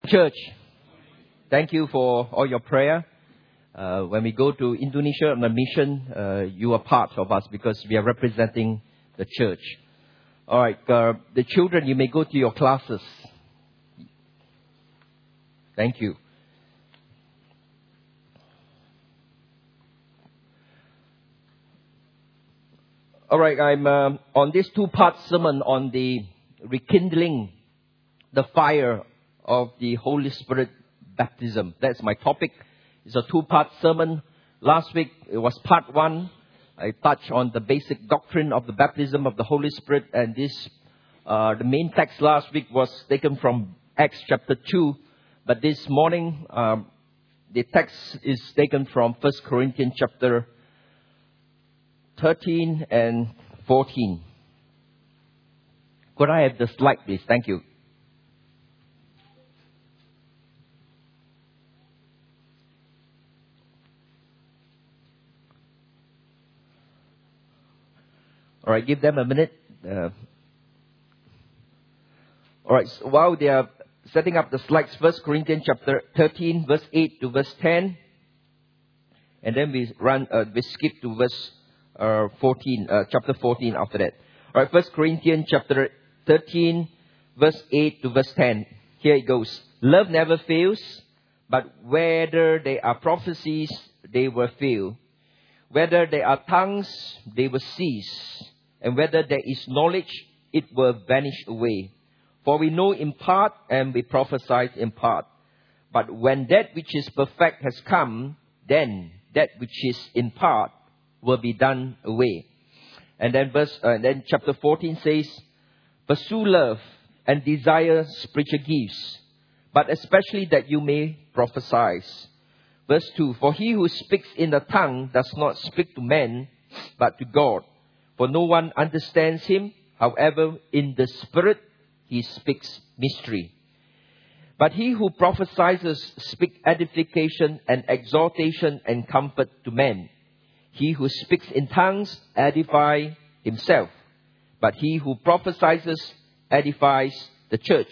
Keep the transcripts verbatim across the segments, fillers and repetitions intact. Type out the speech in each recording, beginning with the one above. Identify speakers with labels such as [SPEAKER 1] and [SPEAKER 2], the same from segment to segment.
[SPEAKER 1] Church, thank you for all your prayer. Uh, when we go to Indonesia on a mission, uh, you are part of us because we are representing the church. All right, uh, the children, you may go to your classes. Thank you. All right, I'm uh, on this two-part sermon on the rekindling the fire of the Holy Spirit baptism. That's my topic. It's a two-part sermon. Last week, it was part one. I touched on the basic doctrine of the baptism of the Holy Spirit. And this, uh, the main text last week was taken from Acts chapter two. But this morning, um, the text is taken from First Corinthians chapter thirteen and fourteen. Could I have the slide, please? Thank you. All right, give them a minute. Uh, all right, so while they are setting up the slides, First Corinthians chapter thirteen, verse eight to verse ten. And then we run, uh, we skip to verse uh, fourteen, uh, chapter fourteen after that. All right, First Corinthians chapter thirteen, verse eight to verse ten. Here it goes. Love never fails, but whether they are prophecies, they will fail. Whether there are tongues, they will cease. And whether there is knowledge, it will vanish away. For we know in part, and we prophesy in part. But when that which is perfect has come, then that which is in part will be done away. And then verse, uh, and then chapter fourteen says, pursue love and desire spiritual gifts, but especially that you may prophesy. Verse two, for he who speaks in a tongue does not speak to men, but to God. For no one understands him. However, in the Spirit, he speaks mystery. But he who prophesies speaks edification and exhortation and comfort to men. He who speaks in tongues edifies himself. But he who prophesies edifies the church.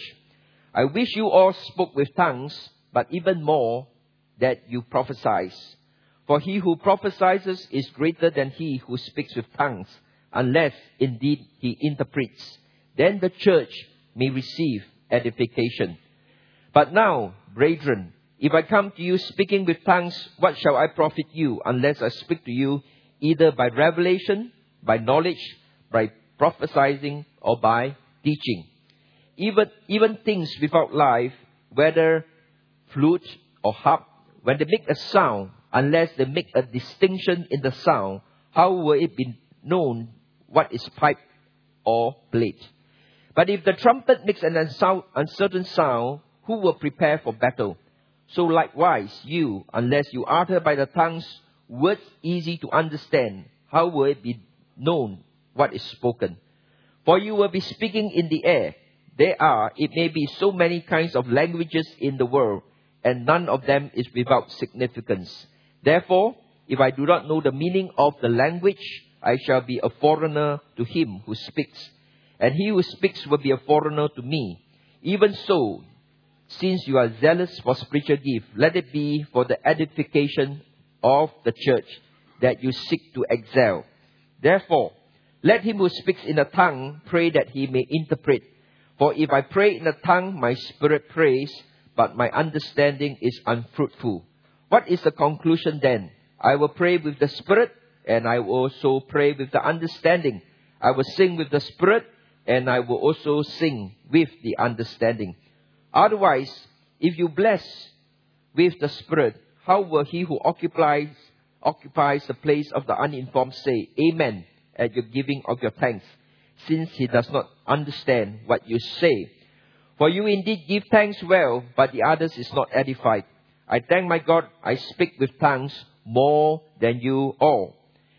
[SPEAKER 1] I wish you all spoke with tongues, but even more that you prophesy. For he who prophesies is greater than he who speaks with tongues, unless indeed he interprets. Then the church may receive edification. But now, brethren, if I come to you speaking with tongues, what shall I profit you, unless I speak to you either by revelation, by knowledge, by prophesying, or by teaching? Even, even things without life, whether flute or harp, when they make a sound, unless they make a distinction in the sound, how will it be known what is pipe or blade? But if the trumpet makes an uncertain sound, who will prepare for battle? So likewise, you, unless you utter by the tongues words easy to understand, how will it be known what is spoken? For you will be speaking in the air. There are, it may be, so many kinds of languages in the world, and none of them is without significance. Therefore, if I do not know the meaning of the language, I shall be a foreigner to him who speaks, and he who speaks will be a foreigner to me. Even so, since you are zealous for spiritual gifts, let it be for the edification of the church that you seek to excel. Therefore, let him who speaks in a tongue pray that he may interpret. For if I pray in a tongue, my spirit prays, but my understanding is unfruitful. What is the conclusion then? I will pray with the spirit, and I will also pray with the understanding. I will sing with the spirit, and I will also sing with the understanding. Otherwise, if you bless with the Spirit, how will he who occupies occupies the place of the uninformed say, Amen, at your giving of your thanks, since he does not understand what you say? For you indeed give thanks well, but the others is not edified. I thank my God, I speak with tongues more than you all.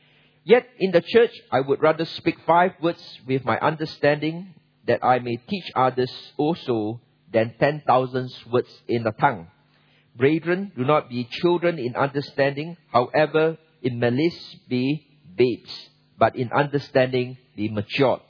[SPEAKER 1] Yet in the church, I would rather speak five words with my understanding, that I may teach others also, than ten thousand words in a tongue. Brethren, do not be children in understanding, however, in malice be babes, but in understanding be matured.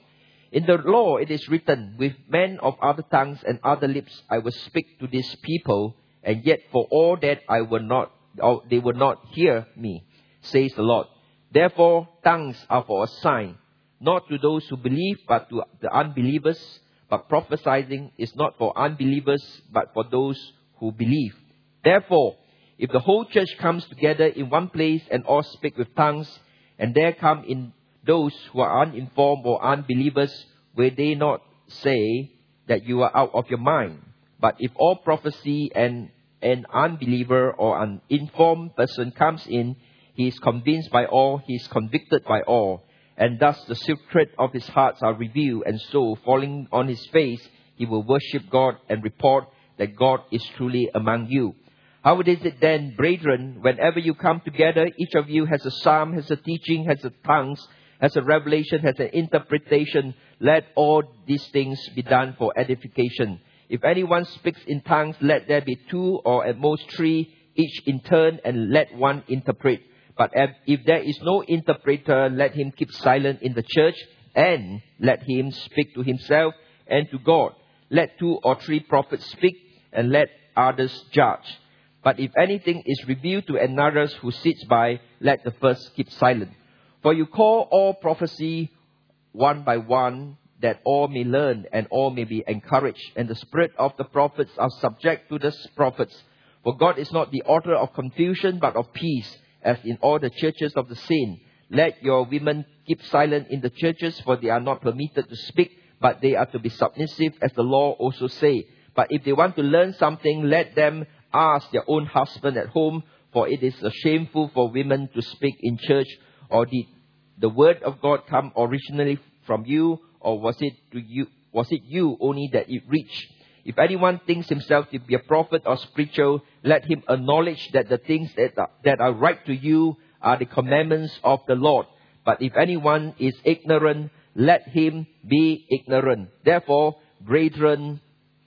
[SPEAKER 1] In the law it is written, with men of other tongues and other lips I will speak to this people, and yet for all that I will not, or they will not hear me, says the Lord. Therefore tongues are for a sign, not to those who believe, but to the unbelievers. But prophesying is not for unbelievers, but for those who believe. Therefore, if the whole church comes together in one place and all speak with tongues, and there come in those who are uninformed or unbelievers, will they not say that you are out of your mind? But if all prophecy and an unbeliever or an informed person comes in, he is convinced by all, he is convicted by all. And thus the secret of his hearts are revealed, and so, falling on his face, he will worship God and report that God is truly among you. How is it then, brethren, whenever you come together, each of you has a psalm, has a teaching, has a tongues, has a revelation, has an interpretation, let all these things be done for edification. If anyone speaks in tongues, let there be two or at most three, each in turn, and let one interpret. But if there is no interpreter, let him keep silent in the church, and let him speak to himself and to God. Let two or three prophets speak, and let others judge. But if anything is revealed to another who sits by, let the first keep silent. For you call all prophecy one by one, that all may learn and all may be encouraged. And the spirit of the prophets are subject to the prophets. For God is not the author of confusion, but of peace, as in all the churches of the saints. Let your women keep silent in the churches, for they are not permitted to speak, but they are to be submissive, as the law also say. But if they want to learn something, let them ask their own husband at home, for it is shameful for women to speak in church. Or did the word of God come originally from you, or was it to you? Was it you only that it reached? If anyone thinks himself to be a prophet or spiritual, let him acknowledge that the things that are, that are right to you are the commandments of the Lord. But if anyone is ignorant, let him be ignorant. Therefore, brethren,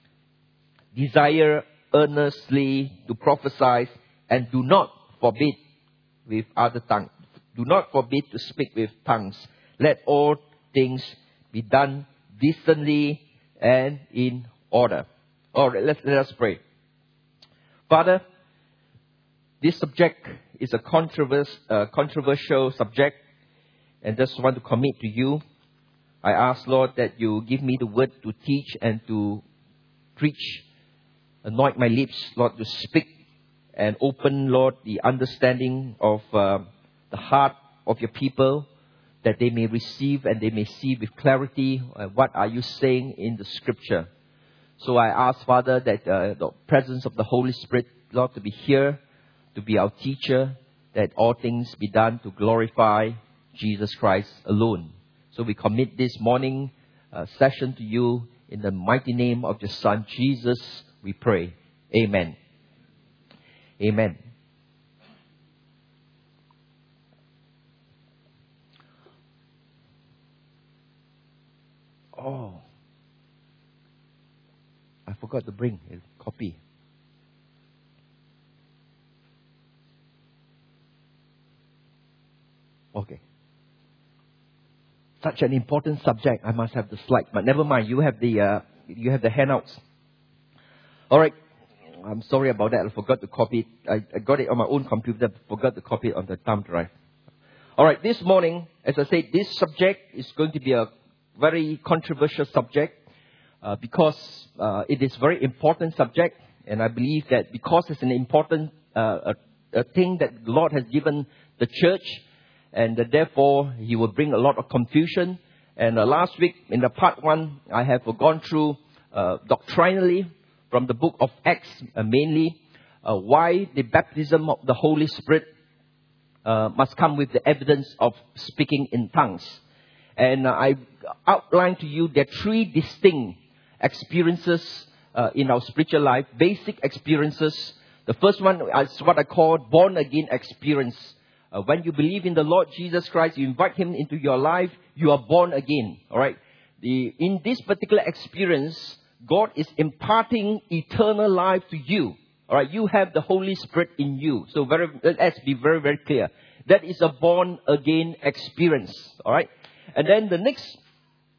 [SPEAKER 1] desire earnestly to prophesy, and do not forbid with other tongues. Do not forbid to speak with tongues. Let all things be done decently and in order. All right, let's, let us pray. Father, this subject is a controvers, uh, controversial subject, and just want to commit to you. I ask, Lord, that you give me the word to teach and to preach. Anoint my lips, Lord, to speak, and open, Lord, the understanding of uh, the heart of your people, that they may receive and they may see with clarity uh, what are you saying in the scripture. So I ask, Father, that uh, the presence of the Holy Spirit, Lord, to be here, to be our teacher, that all things be done to glorify Jesus Christ alone. So we commit this morning uh, session to you in the mighty name of your Son, Jesus, we pray. Amen. Amen. Oh. I forgot to bring a copy. Okay. Such an important subject. I must have the slide, but never mind. You have the uh, you have the handouts. All right. I'm sorry about that. I forgot to copy it. I, I got it on my own computer. Forgot to copy it on the thumb drive. All right. This morning, as I said, this subject is going to be a very controversial subject. Uh, because uh, it is very important subject, and I believe that because it's an important uh, a, a thing that the Lord has given the church, and that therefore He will bring a lot of confusion. And uh, last week in the part one, I have uh, gone through uh, doctrinally from the book of Acts, uh, mainly uh, why the baptism of the Holy Spirit uh, must come with the evidence of speaking in tongues. And uh, I outlined to you there are three distinct experiences uh, in our spiritual life, basic experiences. The first one is what I call born again experience. Uh, when you believe in the Lord Jesus Christ, you invite Him into your life, you are born again. All right. The, in this particular experience, God is imparting eternal life to you. All right. You have the Holy Spirit in you. So very, let's be very, very clear. That is a born again experience. All right. And then the next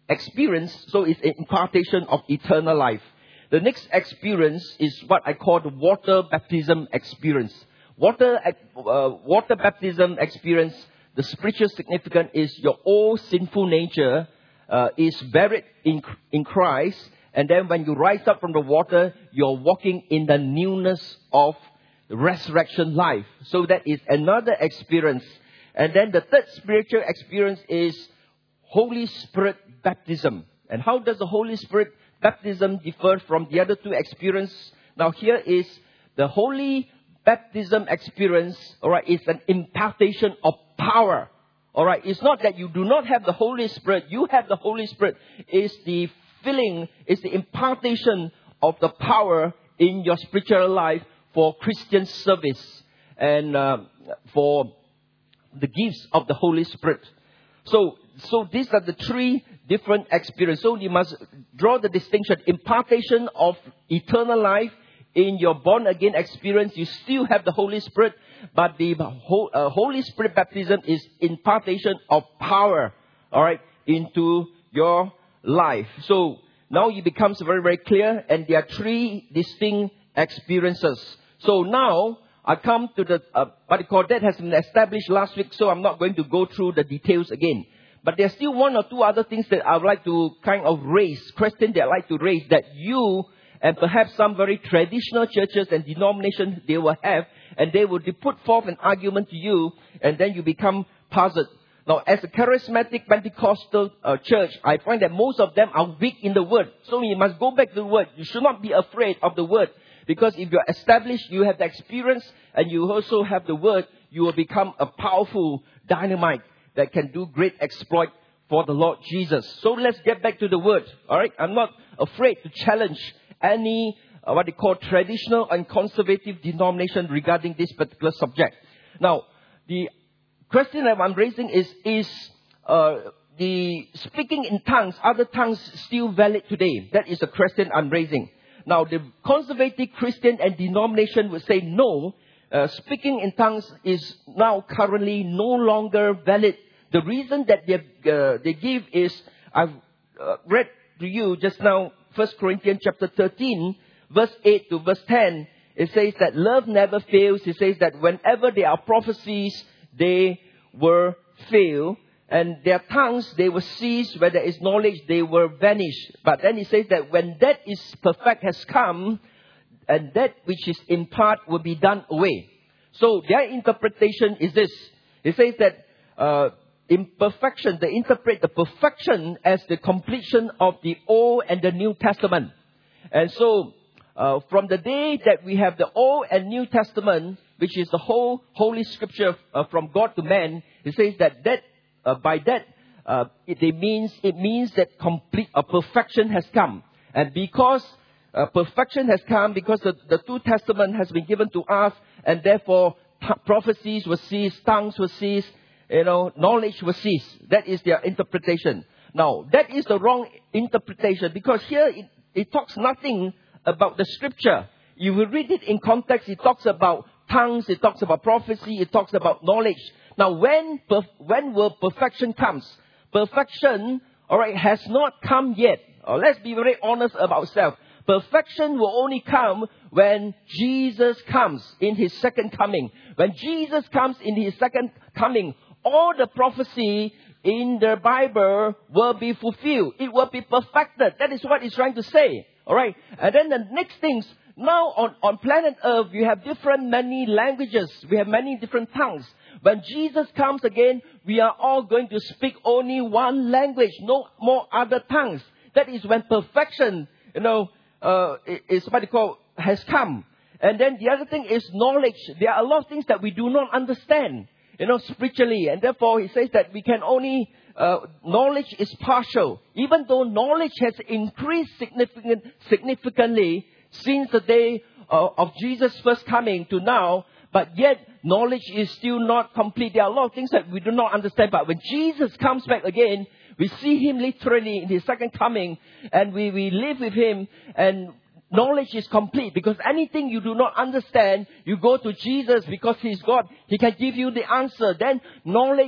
[SPEAKER 1] experience, so it's an impartation of eternal life. The next experience is what I call the water baptism experience. Water, uh, water baptism experience, the spiritual significance is your old sinful nature uh, is buried in, in Christ. And then when you rise up from the water, you're walking in the newness of resurrection life. So that is another experience. And then the third spiritual experience is Holy Spirit baptism. And how does the Holy Spirit baptism differ from the other two experiences? Now here is the Holy baptism experience, alright, is an impartation of power. Alright, it's not that you do not have the Holy Spirit, you have the Holy Spirit. It's the filling, it's the impartation of the power in your spiritual life for Christian service and uh, for the gifts of the Holy Spirit. So, so these are the three different experiences. So you must draw the distinction. Impartation of eternal life in your born again experience. You still have the Holy Spirit, but the uh, Holy Spirit baptism is impartation of power, all right, into your life. So now it becomes very, very clear, and there are three distinct experiences. So now I come to the, uh, what I call that has been established last week, so I'm not going to go through the details again. But there's still one or two other things that I would like to kind of raise, questions that I like to raise, that you and perhaps some very traditional churches and denominations they will have, and they will put forth an argument to you, and then you become puzzled. Now, as a charismatic Pentecostal uh, church, I find that most of them are weak in the word. So you must go back to the word. You should not be afraid of the word. Because if you're established, you have the experience, and you also have the word, you will become a powerful dynamite that can do great exploit for the Lord Jesus. So let's get back to the word. All right? I'm not afraid to challenge any, uh, what they call traditional and conservative denomination regarding this particular subject. Now, the question that I'm raising is, is uh, the speaking in tongues, other tongues still valid today? That is a question I'm raising. Now, the conservative Christian and denomination would say no. Uh, speaking in tongues is now currently no longer valid. The reason that they, uh, they give is, I've uh, read to you just now, First Corinthians chapter thirteen, verse eight to verse ten. It says that love never fails. It says that whenever there are prophecies, they will fail. And their tongues, they will cease. Where there is knowledge, they will vanish. But then it says that when that is perfect has come, and that which is in part will be done away. So their interpretation is this. It says that uh, imperfection, they interpret the perfection as the completion of the Old and the New Testament. And so uh, from the day that we have the Old and New Testament, which is the whole Holy Scripture uh, from God to man, it says that, that uh, by that uh, it, it means it means that complete uh, perfection has come. And because Uh, perfection has come, because the, the two Testament has been given to us, and therefore t- prophecies will cease, tongues will cease, you know, knowledge will cease. That is their interpretation. Now, that is the wrong interpretation, because here it, it talks nothing about the Scripture. You will read it in context. It talks about tongues, it talks about prophecy, it talks about knowledge. Now, when perf- when will perfection comes? Perfection, all right, has not come yet. Uh, let's be very honest about ourselves. Perfection will only come when Jesus comes in His second coming. When Jesus comes in His second coming, all the prophecy in the Bible will be fulfilled. It will be perfected. That is what it's trying to say. All right. And then the next things, now on, on planet Earth, we have different many languages. We have many different tongues. When Jesus comes again, we are all going to speak only one language, no more other tongues. That is when perfection, you know, Uh, is what they call has come. And then the other thing is knowledge. There are a lot of things that we do not understand, you know, spiritually. And therefore, he says that we can only, uh, knowledge is partial. Even though knowledge has increased significant, significantly since the day uh, of Jesus' first coming to now, but yet knowledge is still not complete. There are a lot of things that we do not understand. But when Jesus comes back again, we see Him literally in His second coming, and we, we live with Him, and knowledge is complete. Because anything you do not understand, you go to Jesus because He's God. He can give you the answer. Then knowledge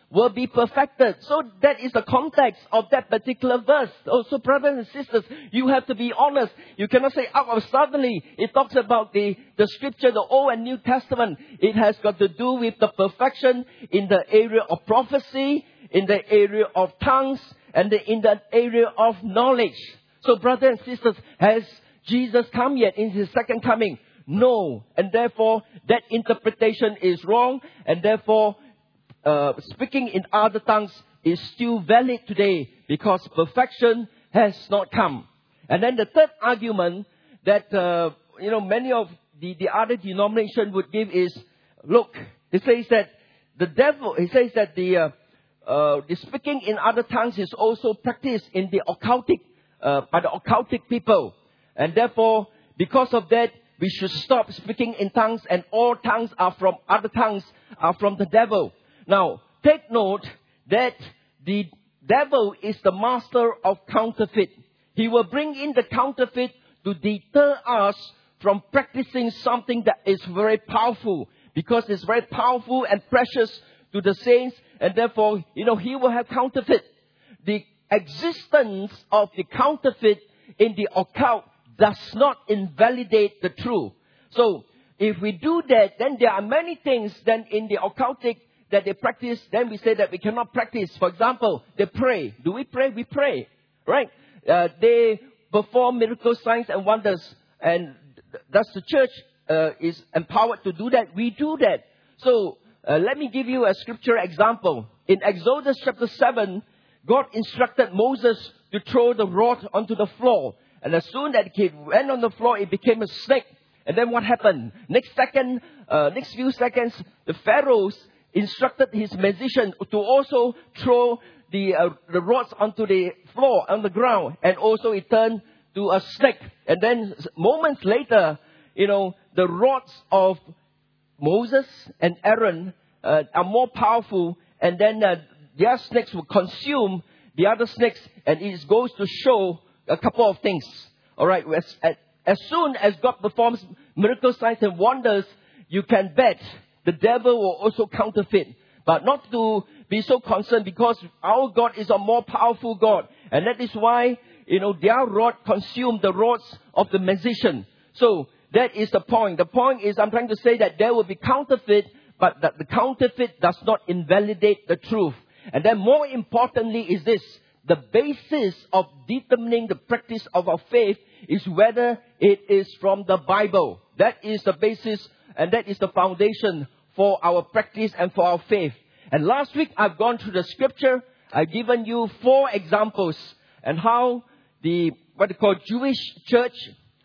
[SPEAKER 1] will be perfected. So that is the context of that particular verse. Also, brothers and sisters, you have to be honest. You cannot say, oh, suddenly it talks about the, the scripture, the Old and New Testament. It has got to do with the perfection in the area of prophecy, in the area of tongues, and the, in the area of knowledge. So, brothers and sisters, has Jesus come yet in His second coming? No. And therefore, that interpretation is wrong. And therefore, Uh, speaking in other tongues is still valid today because perfection has not come. And then the third argument that, uh, you know, many of the, the other denomination would give is, look, it says that the devil, it says that the, uh, uh, the speaking in other tongues is also practiced in the occultic, uh, by the occultic people. And therefore, because of that, we should stop speaking in tongues, and all tongues are from, other tongues are from the devil. Now, take note that the devil is the master of counterfeit. He will bring in the counterfeit to deter us from practicing something that is very powerful, because it's very powerful and precious to the saints, and therefore, you know, he will have counterfeit. The existence of the counterfeit in the occult does not invalidate the truth. So, if we do that, then there are many things then in the occultic that they practice, then we say that we cannot practice. For example, they pray. Do we pray? We pray. Right? Uh, they perform miracle signs and wonders. And thus the church uh, is empowered to do that. We do that. So, uh, let me give you a scripture example. In Exodus chapter seven, God instructed Moses to throw the rod onto the floor. And as soon as it went on the floor, it became a snake. And then what happened? Next second, uh, next few seconds, the pharaohs instructed his magician to also throw the uh, the rods onto the floor, on the ground, and also it turned to a snake. And then moments later, you know, the rods of Moses and Aaron uh, are more powerful, and then uh, their snakes will consume the other snakes, and it goes to show a couple of things. All right, as, as soon as God performs miracle signs and wonders, you can bet the devil will also counterfeit. But not to be so concerned, because our God is a more powerful God. And that is why, you know, their rod consumed the rods of the magician. So, that is the point. The point is, I'm trying to say that there will be counterfeit, but that the counterfeit does not invalidate the truth. And then more importantly is this: the basis of determining the practice of our faith is whether it is from the Bible. That is the basis, and that is the foundation for our practice and for our faith. And last week, I've gone through the scripture. I've given you four examples, and how the, what they call Jewish church,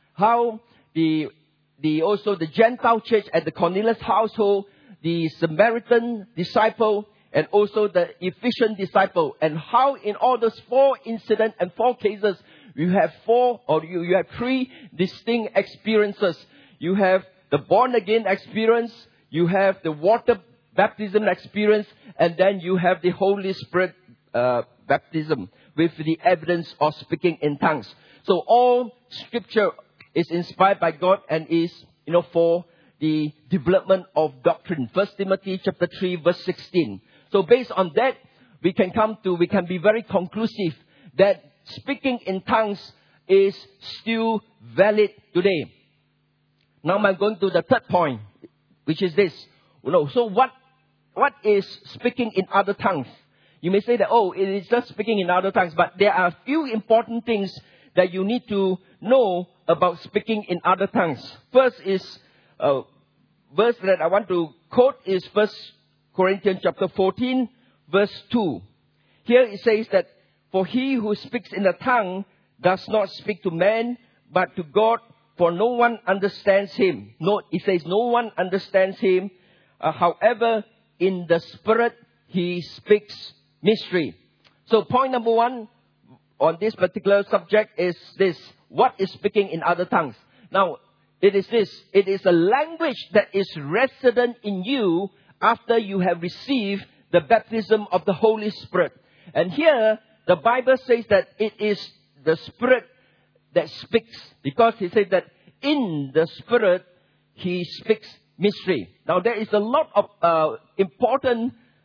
[SPEAKER 1] how the, the, also the Gentile church at the Cornelius household, the Samaritan disciple, and also the Ephesian disciple, and how in all those four incidents and four cases, you have four, or you, you have three distinct experiences. You have the born again experience, you have the water baptism experience, and then you have the Holy Spirit uh, baptism with the evidence of speaking in tongues. So all scripture is inspired by God and is, you know, for the development of doctrine. First Timothy chapter three verse sixteen. So based on that, we can come to, we can be very conclusive that speaking in tongues is still valid today. Now I'm going to the third point, which is this. You know, so what, what is speaking in other tongues? You may say that, oh, it is just speaking in other tongues, but there are a few important things that you need to know about speaking in other tongues. First is, uh, verse that I want to quote is First Corinthians chapter fourteen, verse two. Here it says that, for he who speaks in a tongue does not speak to man, but to God, for no one understands him. Note, it says no one understands him. Uh, however, in the Spirit, he speaks mystery. So point number one on this particular subject is this: what is speaking in other tongues? Now, it is this. It is a language that is resident in you after you have received the baptism of the Holy Spirit. And here, the Bible says that it is the Spirit that speaks, because he said that in the Spirit, he speaks mystery. Now, there is a lot of uh, important uh,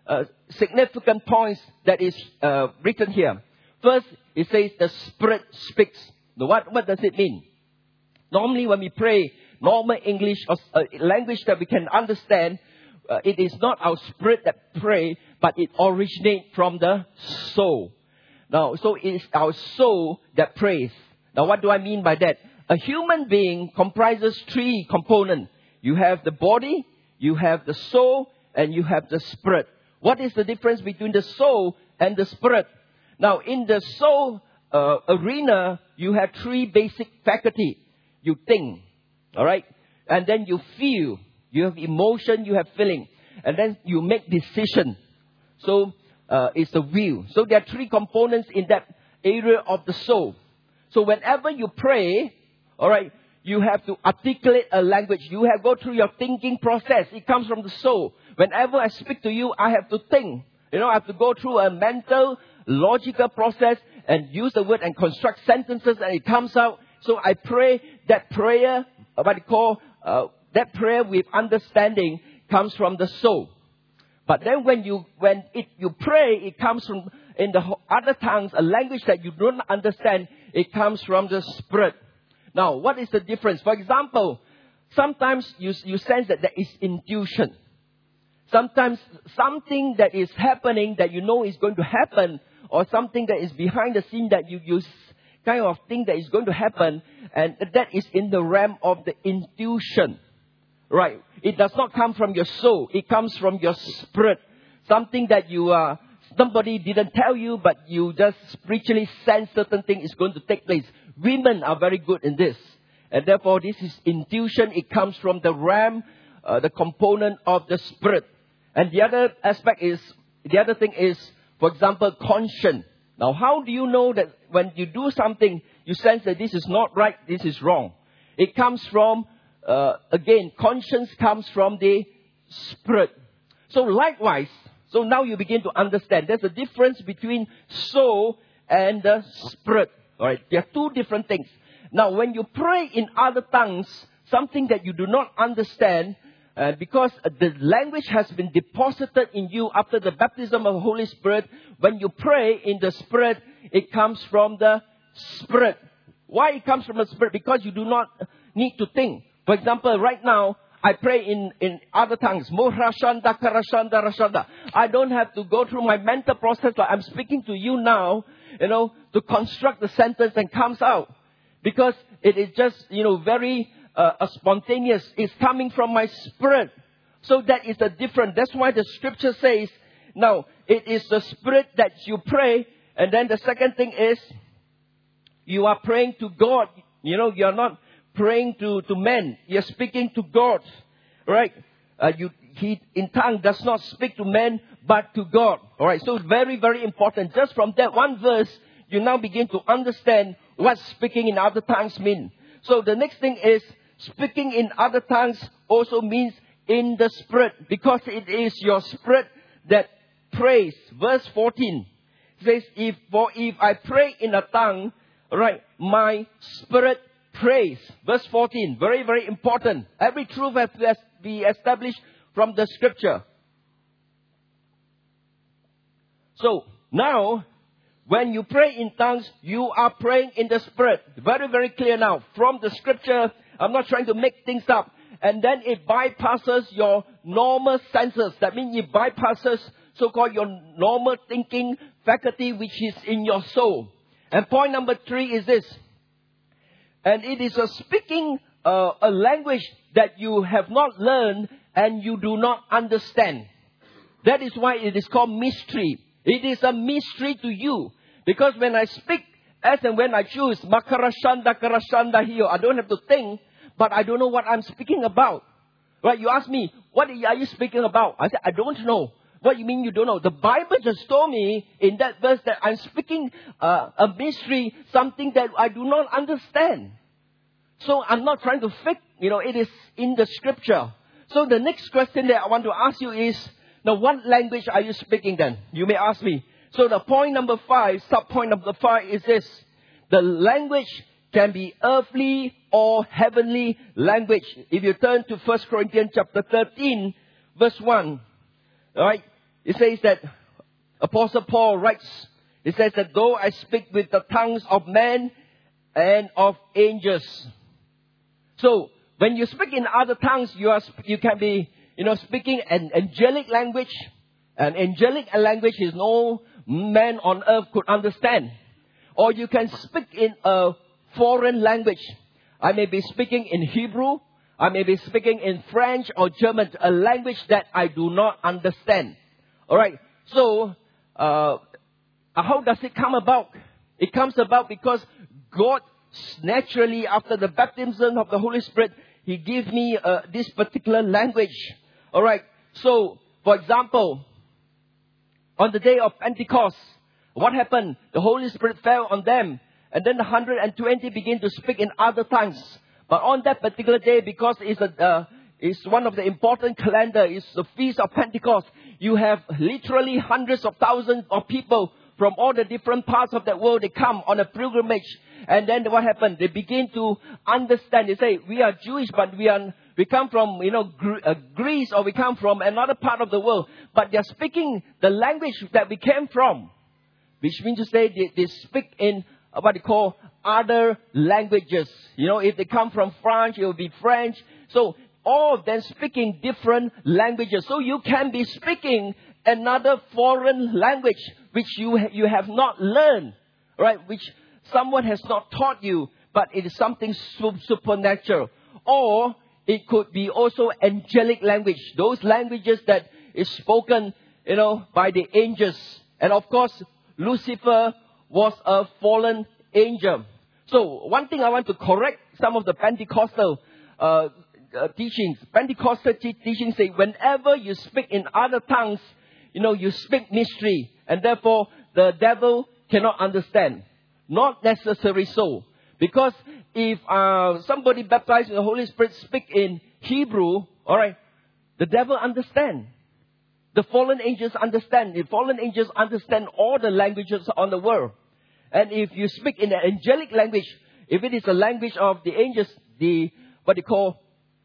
[SPEAKER 1] significant points that is uh, written here. First, it says the Spirit speaks. Now, what, what does it mean? Normally when we pray, normal English or uh, language that we can understand, uh, it is not our spirit that pray, but it originates from the soul. Now, so it is our soul that prays. Now, what do I mean by that? A human being comprises three components. You have the body, you have the soul, and you have the spirit. What is the difference between the soul and the spirit? Now, in the soul uh, arena, you have three basic faculties. You think, all right? And then you feel. You have emotion, you have feeling. And then you make decision. So, uh, it's the will. So, there are three components in that area of the soul. So, whenever you pray, all right, you have to articulate a language. You have to go through your thinking process. It comes from the soul. Whenever I speak to you, I have to think. You know, I have to go through a mental, logical process and use the word and construct sentences, and it comes out. So I pray that prayer, what I call, uh, that prayer with understanding comes from the soul. But then when you, when it, you pray, it comes from, in the other tongues, a language that you don't understand, it comes from the spirit. Now, what is the difference? For example, sometimes you, you sense that there is intuition. Sometimes something that is happening that you know is going to happen, or something that is behind the scene that you, you kind of think that is going to happen, and that is in the realm of the intuition. Right? It does not come from your soul. It comes from your spirit. Something that you uh, somebody didn't tell you, but you just spiritually sense certain thing is going to take place. Women are very good in this. And therefore, this is intuition. It comes from the realm, uh, the component of the spirit. And the other aspect is, the other thing is, for example, conscience. Now, how do you know that when you do something, you sense that this is not right, this is wrong? It comes from, uh, again, conscience comes from the spirit. So likewise, so now you begin to understand there's a difference between soul and the spirit. All right, there are two different things. Now, when you pray in other tongues, something that you do not understand, uh, because the language has been deposited in you after the baptism of the Holy Spirit, when you pray in the Spirit, it comes from the Spirit. Why it comes from the Spirit? Because you do not need to think. For example, right now, I pray in, in other tongues. I don't have to go through my mental process, but I'm speaking to you now, you know, to construct the sentence and comes out. Because it is just, you know, very uh, spontaneous. It's coming from my spirit. So that is the difference. That's why the scripture says, now, it is the spirit that you pray. And then the second thing is, you are praying to God. You know, you're not praying to, to men. You're speaking to God. Right? Uh, you, he, in tongue, does not speak to men, but to God. Alright, so very, very important. Just from that one verse, you now begin to understand what speaking in other tongues mean. So the next thing is, speaking in other tongues also means in the spirit, because it is your spirit that prays. Verse fourteen says, if, for if I pray in a tongue, right, my spirit prays. Verse fourteen, very, very important. Every truth has to be established from the scripture. So, now, when you pray in tongues, you are praying in the Spirit. Very, very clear now. From the scripture, I'm not trying to make things up. And then it bypasses your normal senses. That means it bypasses so-called your normal thinking faculty, which is in your soul. And point number three is this. And it is a speaking uh, a language that you have not learned and you do not understand. That is why it is called mystery. It is a mystery to you. Because when I speak, as and when I choose, makarashanda, karashanda here, I don't have to think, but I don't know what I'm speaking about. Right? You ask me, what are you speaking about? I said, I don't know. What you mean you don't know? The Bible just told me in that verse that I'm speaking uh, a mystery, something that I do not understand. So I'm not trying to fake, you know, it is in the scripture. So the next question that I want to ask you is, now what language are you speaking then? You may ask me. So the point number five, sub-point number five is this. The language can be earthly or heavenly language. If you turn to First Corinthians chapter thirteen, verse one. Alright, it says that Apostle Paul writes, it says that though I speak with the tongues of men and of angels. So, when you speak in other tongues, you are you can be, you know, speaking an angelic language. An angelic language is no man on earth could understand. Or you can speak in a foreign language. I may be speaking in Hebrew. I may be speaking in French or German, a language that I do not understand. Alright, so uh, how does it come about? It comes about because God naturally, after the baptism of the Holy Spirit, He gave me uh, this particular language. Alright, so for example, on the day of Pentecost, what happened? The Holy Spirit fell on them. And then the one hundred twenty began to speak in other tongues. But on that particular day, because it's, a, uh, it's one of the important calendar, it's the Feast of Pentecost, you have literally hundreds of thousands of people from all the different parts of the world. They come on a pilgrimage. And then what happened? They begin to understand. They say, we are Jewish, but we are... We come from, you know, Gre- uh, Greece, or we come from another part of the world. But they're speaking the language that we came from. Which means to say they, they speak in uh, what they call other languages. You know, if they come from France, it will be French. So all of them speaking different languages. So you can be speaking another foreign language which you ha- you have not learned, right? Which someone has not taught you, but it is something su- supernatural. Or it could be also angelic language. Those languages that is spoken, you know, by the angels. And of course, Lucifer was a fallen angel. So, one thing I want to correct some of the Pentecostal uh, uh, teachings. Pentecostal te- teachings say, whenever you speak in other tongues, you know, you speak mystery. And therefore, the devil cannot understand. Not necessarily so. Because if uh, somebody baptized in the Holy Spirit speak in Hebrew, alright, the devil understand. The fallen angels understand. The fallen angels understand all the languages on the world. And if you speak in the angelic language, if it is a language of the angels, the what they call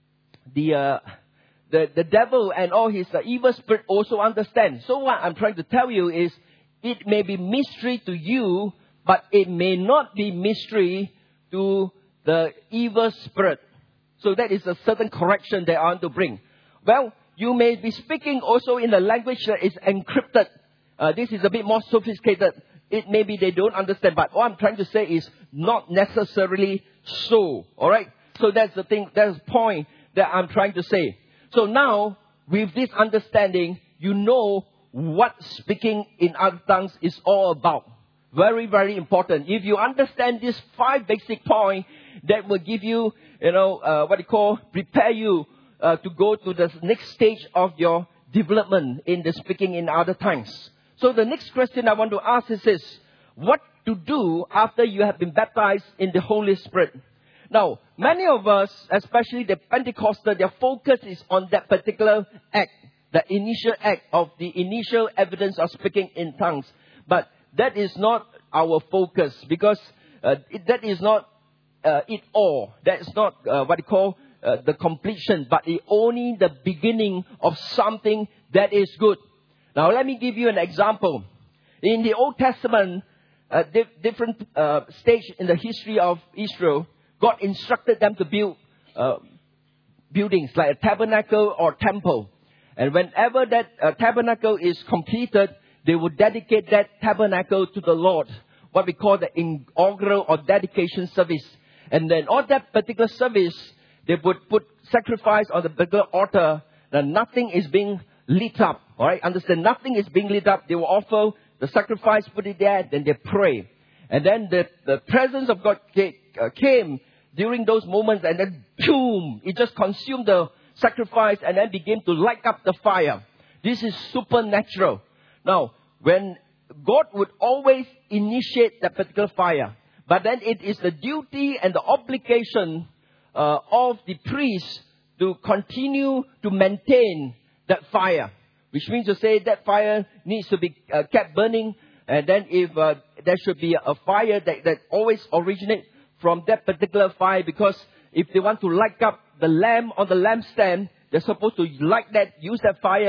[SPEAKER 1] the uh, the the devil and all his uh, evil spirit also understand. So what I'm trying to tell you is, it may be mystery to you, but it may not be mystery to the evil spirit. So that is a certain correction that I want to bring. Well, you may be speaking also in a language that is encrypted. Uh, this is a bit more sophisticated. It may be they don't understand, but what I'm trying to say is not necessarily so. Alright? So that's the thing, that's the point that I'm trying to say. So now, with this understanding, you know what speaking in other tongues is all about. Very, very important. If you understand these five basic points, that will give you, you know, uh, what you call, prepare you uh, to go to the next stage of your development in the speaking in other tongues. So the next question I want to ask is this: what to do after you have been baptized in the Holy Spirit? Now, many of us, especially the Pentecostal, their focus is on that particular act, the initial act of the initial evidence of speaking in tongues. But that is not our focus, because uh, it, that is not uh, it all. That is not uh, what you call uh, the completion, but it only the beginning of something that is good. Now, let me give you an example. In the Old Testament, uh, di- different uh, stage in the history of Israel, God instructed them to build uh, buildings like a tabernacle or temple. And whenever that uh, tabernacle is completed, they would dedicate that tabernacle to the Lord, what we call the inaugural or dedication service. And then on that particular service, they would put sacrifice on the particular altar. Now nothing is being lit up. All right, understand? Nothing is being lit up. They will offer the sacrifice, put it there, then they pray. And then the, the presence of God came during those moments, and then boom, it just consumed the sacrifice and then began to light up the fire. This is supernatural. Now, when God would always initiate that particular fire, but then it is the duty and the obligation uh, of the priest to continue to maintain that fire. Which means to say that fire needs to be uh, kept burning. And then if uh, there should be a fire that, that always originates from that particular fire, because if they want to light up the lamp on the lampstand, they're supposed to light that, use that fire,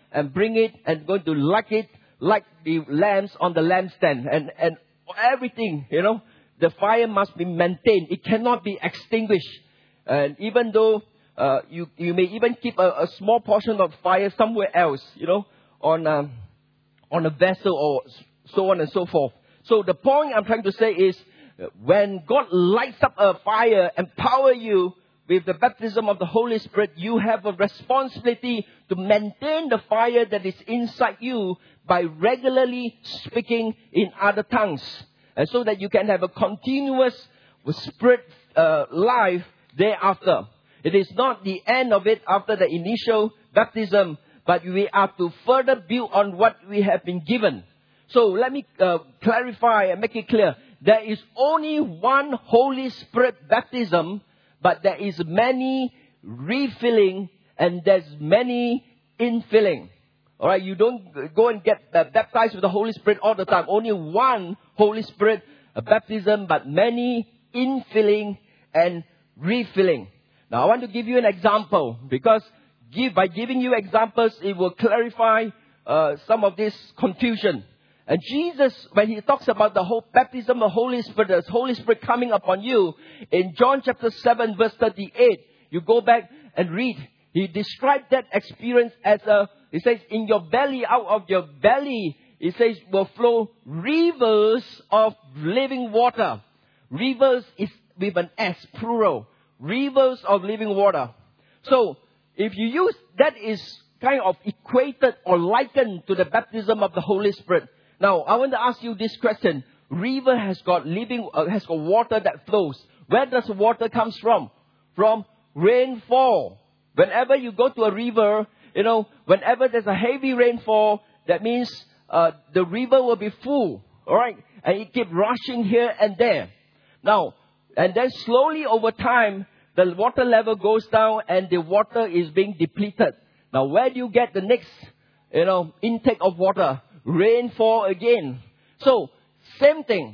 [SPEAKER 1] and bring it and going to light it like the lamps on the lampstand. And, and everything, you know, the fire must be maintained. It cannot be extinguished. And even though uh, you, you may even keep a, a small portion of fire somewhere else, you know, on a, on a vessel or so on and so forth. So the point I'm trying to say is, when God lights up a fire, empower you with the baptism of the Holy Spirit, you have a responsibility to maintain the fire that is inside you by regularly speaking in other tongues. And so that you can have a continuous spirit uh, life thereafter. It is not the end of it after the initial baptism, but we are to further build on what we have been given. So let me uh, clarify and make it clear. There is only one Holy Spirit baptism, but there is many refilling and there's many infilling. Alright, you don't go and get uh, baptized with the Holy Spirit all the time. Only one Holy Spirit uh, baptism, but many infilling and refilling. Now I want to give you an example, because give, by giving you examples, it will clarify uh, some of this confusion. And Jesus, when he talks about the whole baptism of the Holy Spirit, the Holy Spirit coming upon you, in John chapter seven, verse thirty-eight, you go back and read. He described that experience as a, he says, in your belly, out of your belly, he says, will flow rivers of living water. Rivers is with an S, plural. Rivers of living water. So, if you use, that is kind of equated or likened to the baptism of the Holy Spirit. Now, I want to ask you this question. River has got living, uh, has got water that flows. Where does the water comes from? From rainfall. Whenever you go to a river, you know, whenever there's a heavy rainfall, that means uh, the river will be full. All right? And it keeps rushing here and there. Now, and then slowly over time, the water level goes down and the water is being depleted. Now, where do you get the next, you know, intake of water? Rainfall again. So, same thing.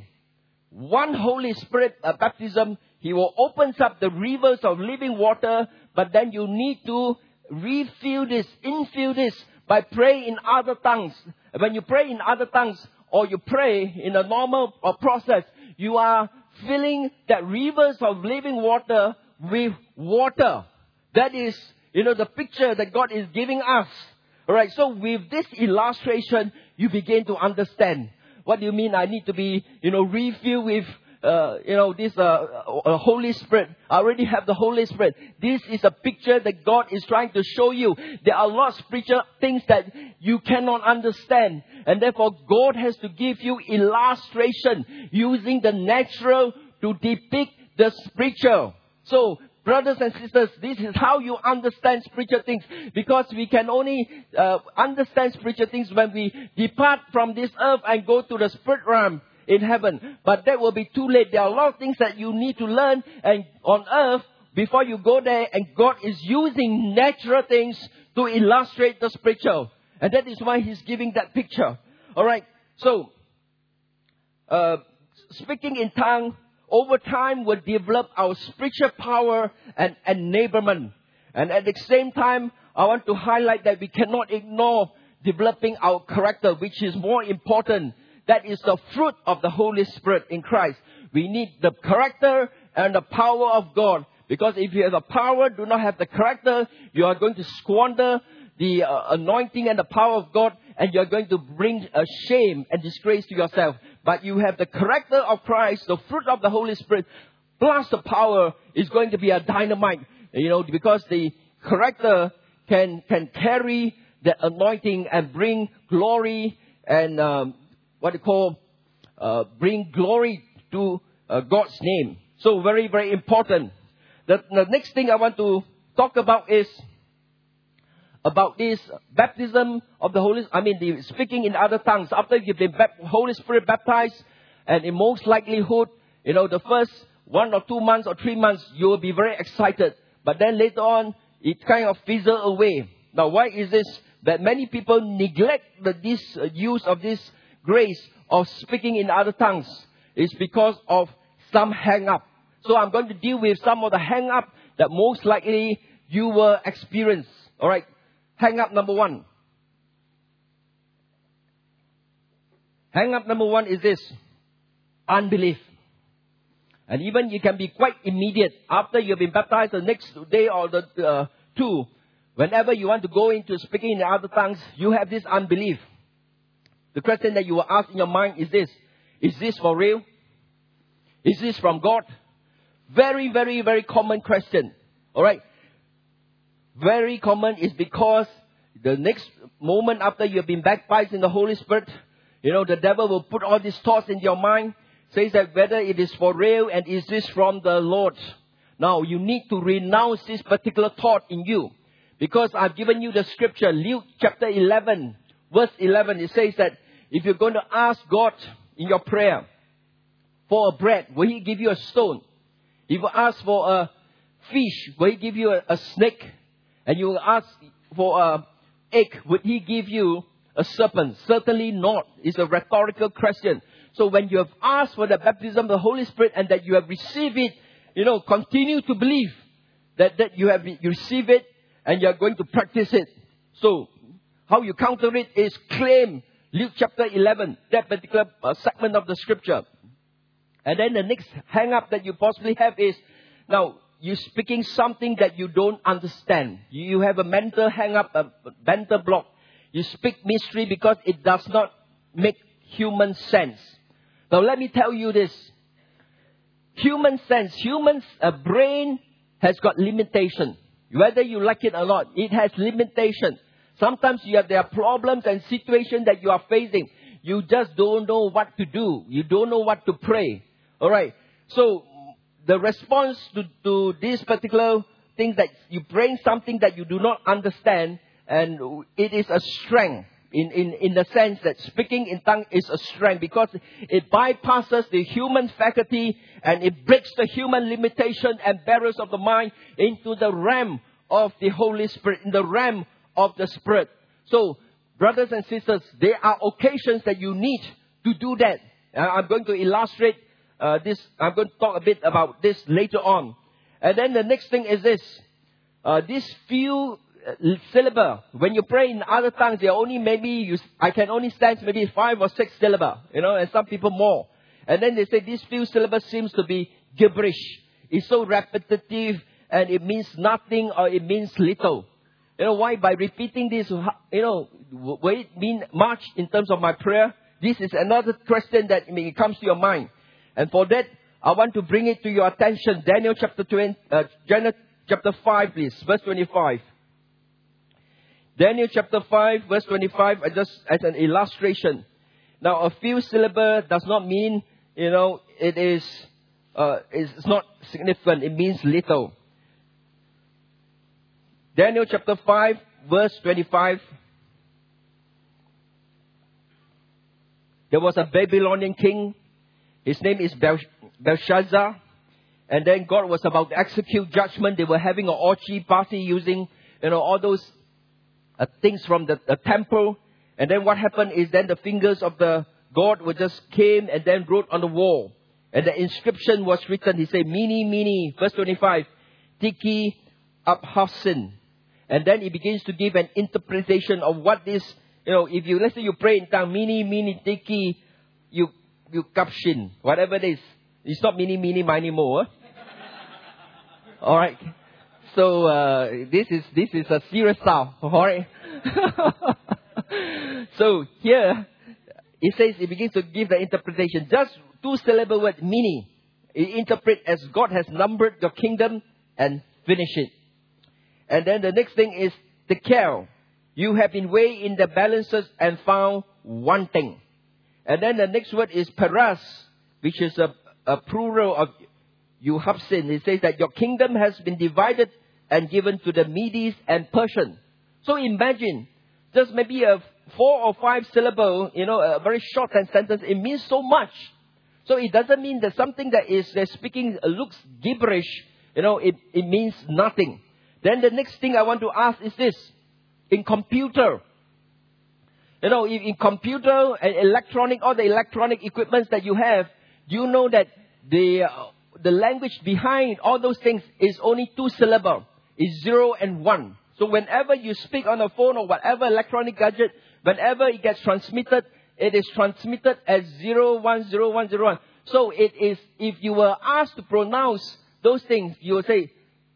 [SPEAKER 1] One Holy Spirit uh, baptism, He will open up the rivers of living water, but then you need to refill this, infill this by praying in other tongues. When you pray in other tongues, or you pray in a normal uh, process, you are filling that rivers of living water with water. That is, you know, the picture that God is giving us. Alright, so with this illustration, you begin to understand. What do you mean I need to be, you know, refilled with, uh, you know, this uh, uh, Holy Spirit? I already have the Holy Spirit. This is a picture that God is trying to show you. There are lots of spiritual things that you cannot understand. And therefore, God has to give you illustration using the natural to depict the spiritual. So, brothers and sisters, this is how you understand spiritual things. Because we can only uh, understand spiritual things when we depart from this earth and go to the spirit realm in heaven. But that will be too late. There are a lot of things that you need to learn and on earth before you go there. And God is using natural things to illustrate the spiritual. And that is why He's giving that picture. Alright, so uh, speaking in tongues over time will develop our spiritual power and enablement. And at the same time, I want to highlight that we cannot ignore developing our character, which is more important. That is the fruit of the Holy Spirit in Christ. We need the character and the power of God. Because if you have the power, do not have the character, you are going to squander the uh, anointing and the power of God, and you are going to bring a shame and disgrace to yourself. But you have the character of Christ, the fruit of the Holy Spirit, plus the power is going to be a dynamite. You know, because the character can can carry the anointing and bring glory and um, what you call uh, bring glory to uh, God's name. So very very important. The, the next thing I want to talk about is about this baptism of the Holy, I mean, the speaking in other tongues. After you've been bap- Holy Spirit baptized, and in most likelihood, you know, the first one or two months or three months, you will be very excited. But then later on, it kind of fizzles away. Now, why is this? That many people neglect the, this uh, use of this grace of speaking in other tongues. It's because of some hang-up. So I'm going to deal with some of the hang-up that most likely you will experience. All right. Hang up number one. Hang up number one is this. Unbelief. And even you can be quite immediate. After you've been baptized, the next day or the uh, two, whenever you want to go into speaking in other tongues, you have this unbelief. The question that you will ask in your mind is this. Is this for real? Is this from God? Very, very, very common question. Alright? Very common is because the next moment after you have been baptized in the Holy Spirit, you know, the devil will put all these thoughts in your mind. Says that whether it is for real and is this from the Lord. Now, you need to renounce this particular thought in you. Because I've given you the scripture, Luke chapter eleven, verse eleven. It says that if you're going to ask God in your prayer for a bread, will He give you a stone? If you ask for a fish, will He give you a, a snake? And you will ask for a egg, would He give you a serpent? Certainly not. It's a rhetorical question. So when you have asked for the baptism of the Holy Spirit and that you have received it, you know, continue to believe that, that you have you receive it and you are going to practice it. So how you counter it is claim Luke chapter eleven, that particular uh, segment of the scripture. And then the next hang up that you possibly have is, now, you're speaking something that you don't understand. You have a mental hang up, a mental block. You speak mystery because it does not make human sense. Now let me tell you this. Human sense, human uh, brain has got limitation. Whether you like it or not, it has limitation. Sometimes you have, there are problems and situations that you are facing. You just don't know what to do. You don't know what to pray. Alright. So the response to, to this particular thing that you bring something that you do not understand, and it is a strength in, in, in the sense that speaking in tongues is a strength because it bypasses the human faculty and it breaks the human limitation and barriers of the mind into the realm of the Holy Spirit, in the realm of the Spirit. So, brothers and sisters, there are occasions that you need to do that. Uh, I'm going to illustrate uh, this. I'm going to talk a bit about this later on. And then the next thing is this. Uh, these few syllable. When you pray in other tongues, they are only maybe, you, I can only stand maybe five or six syllable, you know, and some people more. And then they say these few syllables seems to be gibberish. It's so repetitive and it means nothing or it means little. You know why? By repeating this, you know, will it mean much in terms of my prayer? This is another question that it comes to your mind. And for that, I want to bring it to your attention. Daniel chapter twenty, uh, Daniel chapter five, please, verse twenty-five. Daniel chapter five, verse twenty-five, just as an illustration. Now, a few syllable does not mean, you know, it is, uh, it's not significant. It means little. Daniel chapter five, verse twenty-five. There was a Babylonian king. His name is Bel- Belshazzar. And then God was about to execute judgment. They were having an orgy party using, you know, all those uh, things from the, the temple. And then what happened is then the fingers of the God were just came and then wrote on the wall. And the inscription was written. He said, Mene, Mene, verse twenty-five, Tiki Upharsin. And then he begins to give an interpretation of what this, you know, if you, let's say you pray in tongue, Mene, Mene, Tiki, you, you Kapshin, whatever it is. It's not Mene, Mene, Mine, Mo. Huh? Alright. So, uh, this is, this is a serious sound. Alright. So, here, it says, it begins to give the interpretation. Just two syllable word, Mene. It interpret as God has numbered your kingdom and finished it. And then the next thing is the care. You have been weighed in the balances and found wanting. And then the next word is Peras, which is a, a plural of Yuhapsin. It says that your kingdom has been divided and given to the Medes and Persian. So imagine, just maybe a four or five syllable, you know, a very short sentence. It means so much. So it doesn't mean that something that is uh, speaking uh, looks gibberish. You know, it, it means nothing. Then the next thing I want to ask is this. In computer, you know, in, in computer and electronic, all the electronic equipments that you have, do you know that the, uh, the language behind all those things is only two syllables. It's zero and one. So whenever you speak on a phone or whatever electronic gadget, whenever it gets transmitted, it is transmitted as zero one zero one zero one. So it is, if you were asked to pronounce those things, you will say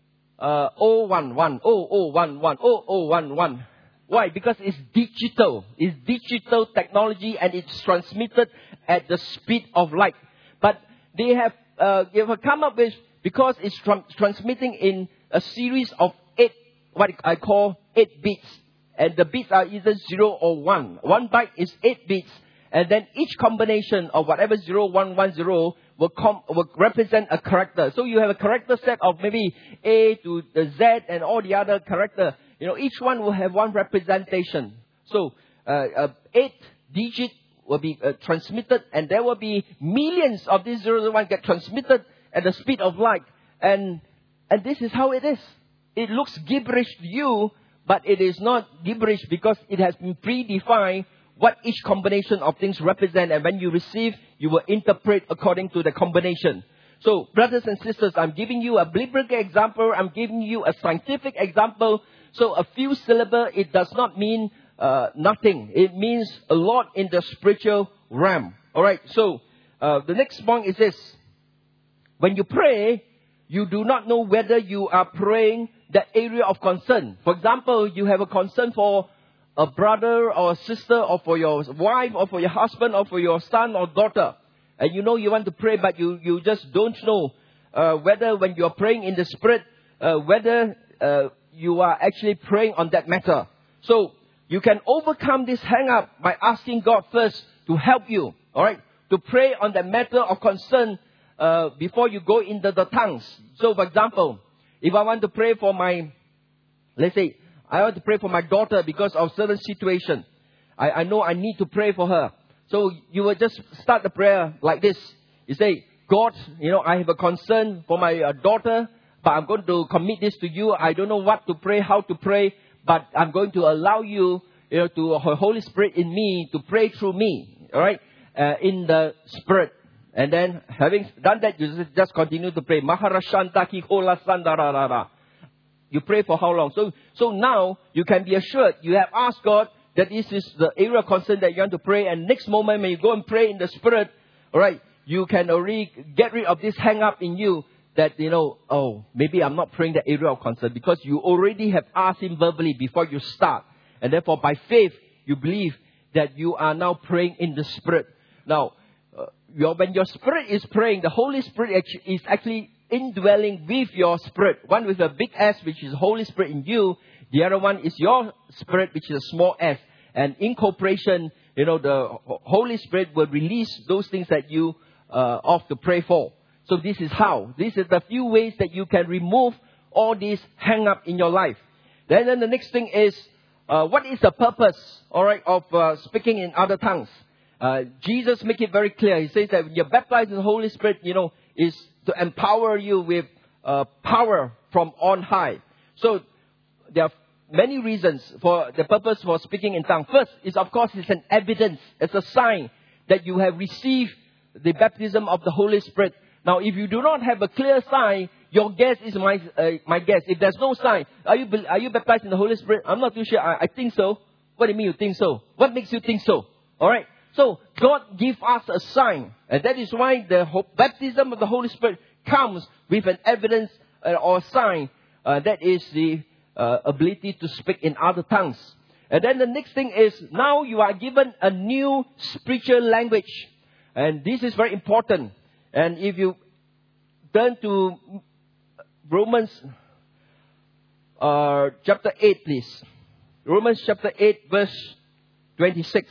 [SPEAKER 1] uh, zero one one, zero zero one one, zero zero one one. Why? Because it's digital. It's digital technology and it's transmitted at the speed of light. But they have, uh, they have come up with, because it's tra- transmitting in a series of eight, what I call eight bits. And the bits are either zero or one. One byte is eight bits. And then each combination of whatever zero one one zero will, com- will represent a character. So you have a character set of maybe A to the Z and all the other character. You know, each one will have one representation. So uh, uh, eight digit will be uh, transmitted, and there will be millions of these zero zero one get transmitted at the speed of light. And and this is how it is. It looks gibberish to you, but it is not gibberish because it has been predefined what each combination of things represent. And when you receive, you will interpret according to the combination. So, brothers and sisters, I'm giving you a biblical example. I'm giving you a scientific example. So, a few syllables, it does not mean uh, nothing. It means a lot in the spiritual realm. All right. So, uh, the next point is this. When you pray, you do not know whether you are praying that area of concern. For example, you have a concern for a brother or a sister, or for your wife, or for your husband, or for your son or daughter. And you know you want to pray, but you, you just don't know uh, whether when you are praying in the Spirit, uh, whether uh, you are actually praying on that matter. So you can overcome this hang-up by asking God first to help you, all right, to pray on the matter of concern uh, before you go into the tongues. So, for example, if I want to pray for my, let's say, I want to pray for my daughter because of certain situation. I, I know I need to pray for her. So you will just start the prayer like this. You say, God, you know, I have a concern for my uh, daughter, but I'm going to commit this to you. I don't know what to pray, how to pray, but I'm going to allow you, you know, to the Holy Spirit in me to pray through me, all right, uh, in the Spirit. And then having done that, you just continue to pray. Maharashanta Kikola Sandarara. You pray for how long? So, so now you can be assured you have asked God that this is the area of concern that you want to pray. And next moment when you go and pray in the Spirit, all right, you can already get rid of this hang up in you that, you know, oh, maybe I'm not praying the area of concern because you already have asked Him verbally before you start. And therefore, by faith, you believe that you are now praying in the Spirit. Now, uh, your, when your Spirit is praying, the Holy Spirit is actually indwelling with your spirit. One with a big S, which is Holy Spirit in you. The other one is your spirit, which is a small s. And in cooperation, you know, the Holy Spirit will release those things that you uh, ought to pray for. So this is how. These are the few ways that you can remove all these hang up in your life. Then, then the next thing is, uh, what is the purpose, all right, of uh, speaking in other tongues? Uh, Jesus make it very clear. He says that when you're baptized in the Holy Spirit, you know, is to empower you with uh, power from on high. So there are many reasons for the purpose for speaking in tongues. First is, of course, it's an evidence. It's a sign that you have received the baptism of the Holy Spirit. Now, if you do not have a clear sign, your guess is my uh, my guess. If there's no sign, are you are you baptized in the Holy Spirit? I'm not too sure. I, I think so. What do you mean you think so? What makes you think so? All right. So God gives us a sign, and that is why the baptism of the Holy Spirit comes with an evidence uh, or sign. Uh, that is the uh, ability to speak in other tongues. And then the next thing is, now you are given a new spiritual language, and this is very important. And if you turn to Romans uh, chapter eight, please. Romans chapter eight, verse twenty-six.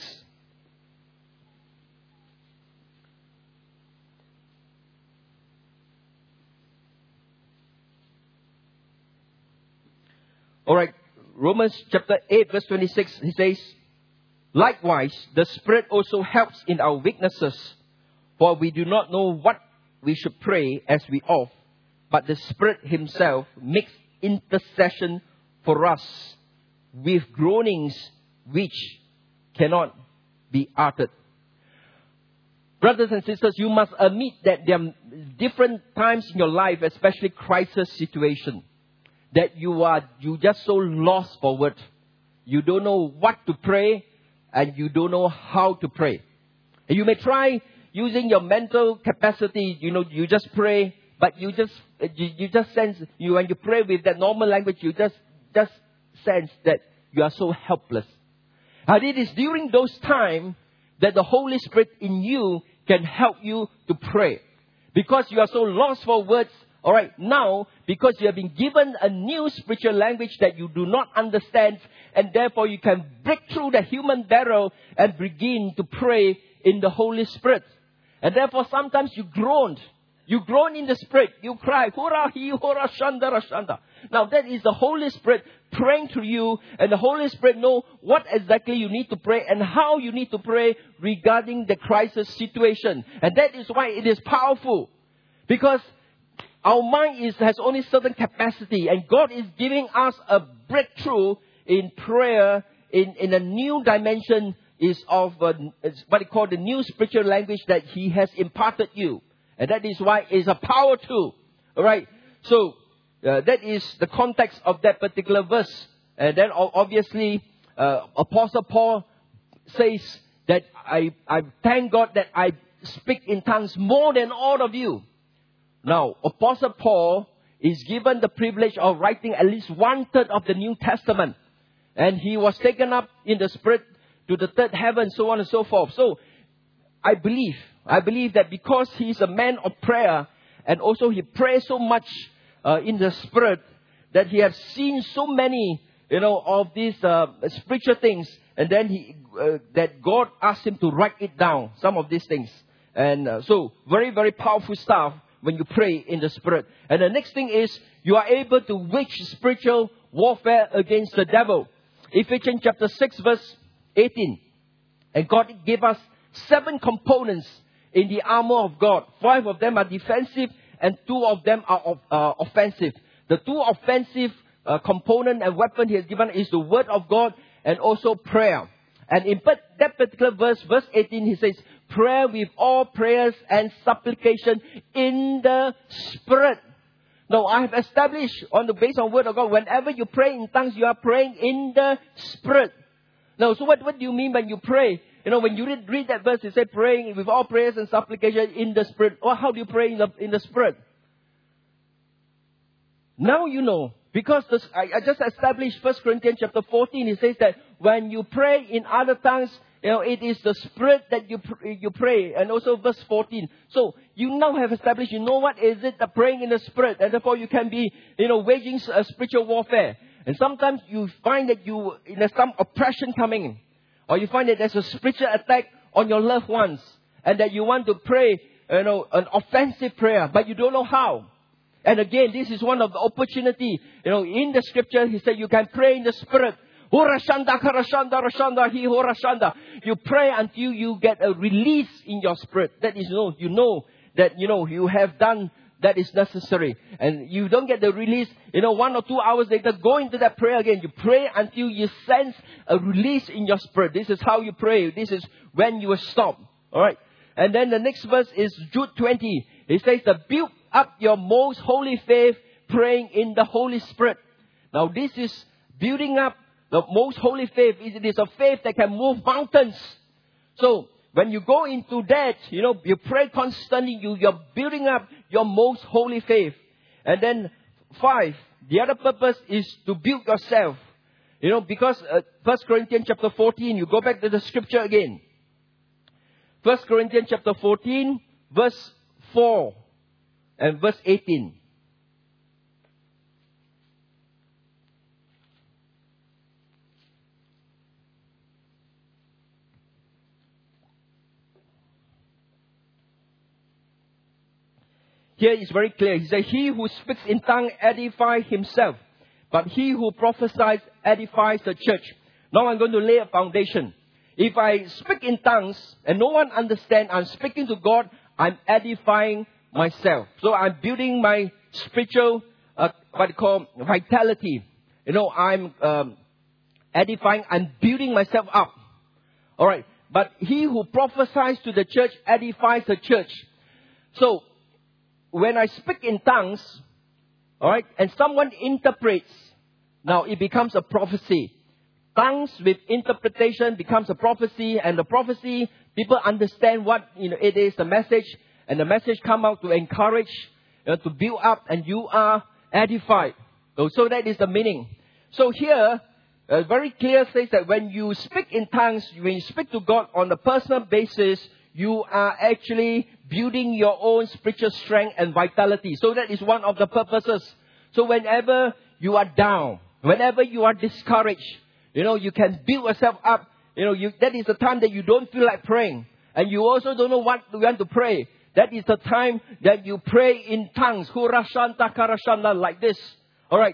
[SPEAKER 1] All right, Romans chapter eight, verse twenty-six, he says, likewise, the Spirit also helps in our weaknesses, for we do not know what we should pray as we ought, but the Spirit Himself makes intercession for us with groanings which cannot be uttered. Brothers and sisters, you must admit that there are different times in your life, especially crisis situation, that you are you just so lost for words. You don't know what to pray, and you don't know how to pray. And you may try using your mental capacity, you know, you just pray, but you just you, you just sense, you when you pray with that normal language, you just, just sense that you are so helpless. And it is during those times that the Holy Spirit in you can help you to pray. Because you are so lost for words, all right, now, because you have been given a new spiritual language that you do not understand, and therefore you can break through the human barrier and begin to pray in the Holy Spirit. And therefore sometimes you groan. You groan in the Spirit. You cry, hurrah, he, hurrah, shanda, rashanda. Now that is the Holy Spirit praying to you, and the Holy Spirit know what exactly you need to pray and how you need to pray regarding the crisis situation. And that is why it is powerful. Because our mind is, has only certain capacity, and God is giving us a breakthrough in prayer in, in a new dimension is of uh, what they call the new spiritual language that He has imparted you. And that is why it's a power tool. Alright. So, uh, that is the context of that particular verse. And then obviously, uh, Apostle Paul says that I, I thank God that I speak in tongues more than all of you. Now, Apostle Paul is given the privilege of writing at least one third of the New Testament. And he was taken up in the Spirit to the third heaven, so on and so forth. So, I believe, I believe that because he is a man of prayer, and also he prays so much uh, in the Spirit, that he has seen so many, you know, of these uh, spiritual things, and then he uh, that God asked him to write it down, some of these things. And uh, so, very, very powerful stuff when you pray in the Spirit. And the next thing is, you are able to wage spiritual warfare against the devil. Ephesians chapter six verse eighteen. And God gave us seven components in the armor of God. Five of them are defensive and two of them are uh, offensive. The two offensive uh, component and weapon He has given is the Word of God and also prayer. And in that particular verse, verse eighteen, He says, prayer with all prayers and supplication in the Spirit. Now, I have established on the basis of Word of God, whenever you pray in tongues, you are praying in the Spirit. Now, so what, what do you mean when you pray? You know, when you read, read that verse, it says praying with all prayers and supplication in the Spirit. Or how do you pray in the, in the Spirit? Now you know. Because this, I, I just established First Corinthians chapter fourteen. It says that when you pray in other tongues, you know, it is the Spirit that you you pray. And also verse fourteen. So, you now have established, you know what is it, the praying in the Spirit. And therefore you can be, you know, waging a spiritual warfare. And sometimes you find that you, there's some oppression coming in. Or you find that there's a spiritual attack on your loved ones. And that you want to pray, you know, an offensive prayer. But you don't know how. And again, this is one of the opportunity. You know, in the scripture, He said you can pray in the Spirit. You pray until you get a release in your spirit. That is, you know, you know that, you know, you have done that is necessary. And you don't get the release, you know, one or two hours later, go into that prayer again. You pray until you sense a release in your spirit. This is how you pray. This is when you will stop. Alright. And then the next verse is Jude twenty. It says to build up your most holy faith, praying in the Holy Spirit. Now this is building up the most holy faith. It is a faith that can move mountains. So, when you go into that, you know, you pray constantly, you, you're building up your most holy faith. And then, five, the other purpose is to build yourself. You know, because uh, First Corinthians chapter fourteen, you go back to the scripture again. First Corinthians chapter fourteen, verse four and verse eighteen. Here is very clear. He said, he who speaks in tongues edifies himself, but he who prophesies edifies the church. Now I'm going to lay a foundation. If I speak in tongues and no one understands, I'm speaking to God, I'm edifying myself. So I'm building my spiritual, uh, what you call, vitality. You know, I'm um, edifying, I'm building myself up. Alright, but he who prophesies to the church edifies the church. So, when I speak in tongues, alright, and someone interprets, now it becomes a prophecy. tongues with interpretation becomes a prophecy, and the prophecy, people understand what, you know, it is, the message, and the message come out to encourage, you know, to build up, and you are edified. So, so that is the meaning. So here, uh, very clear says that when you speak in tongues, when you speak to God on a personal basis, you are actually building your own spiritual strength and vitality. So that is one of the purposes. So whenever you are down, whenever you are discouraged, you know, you can build yourself up. You know, you, that is the time that you don't feel like praying. And you also don't know what you want to pray. That is the time that you pray in tongues. Hurashanta karashanda, like this. Alright.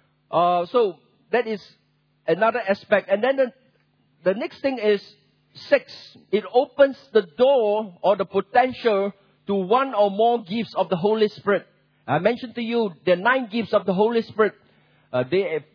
[SPEAKER 1] Uh, so that is another aspect. And then the, the next thing is six. It opens the door or the potential to one or more gifts of the Holy Spirit. I mentioned to you the nine gifts of the Holy Spirit. Uh, they have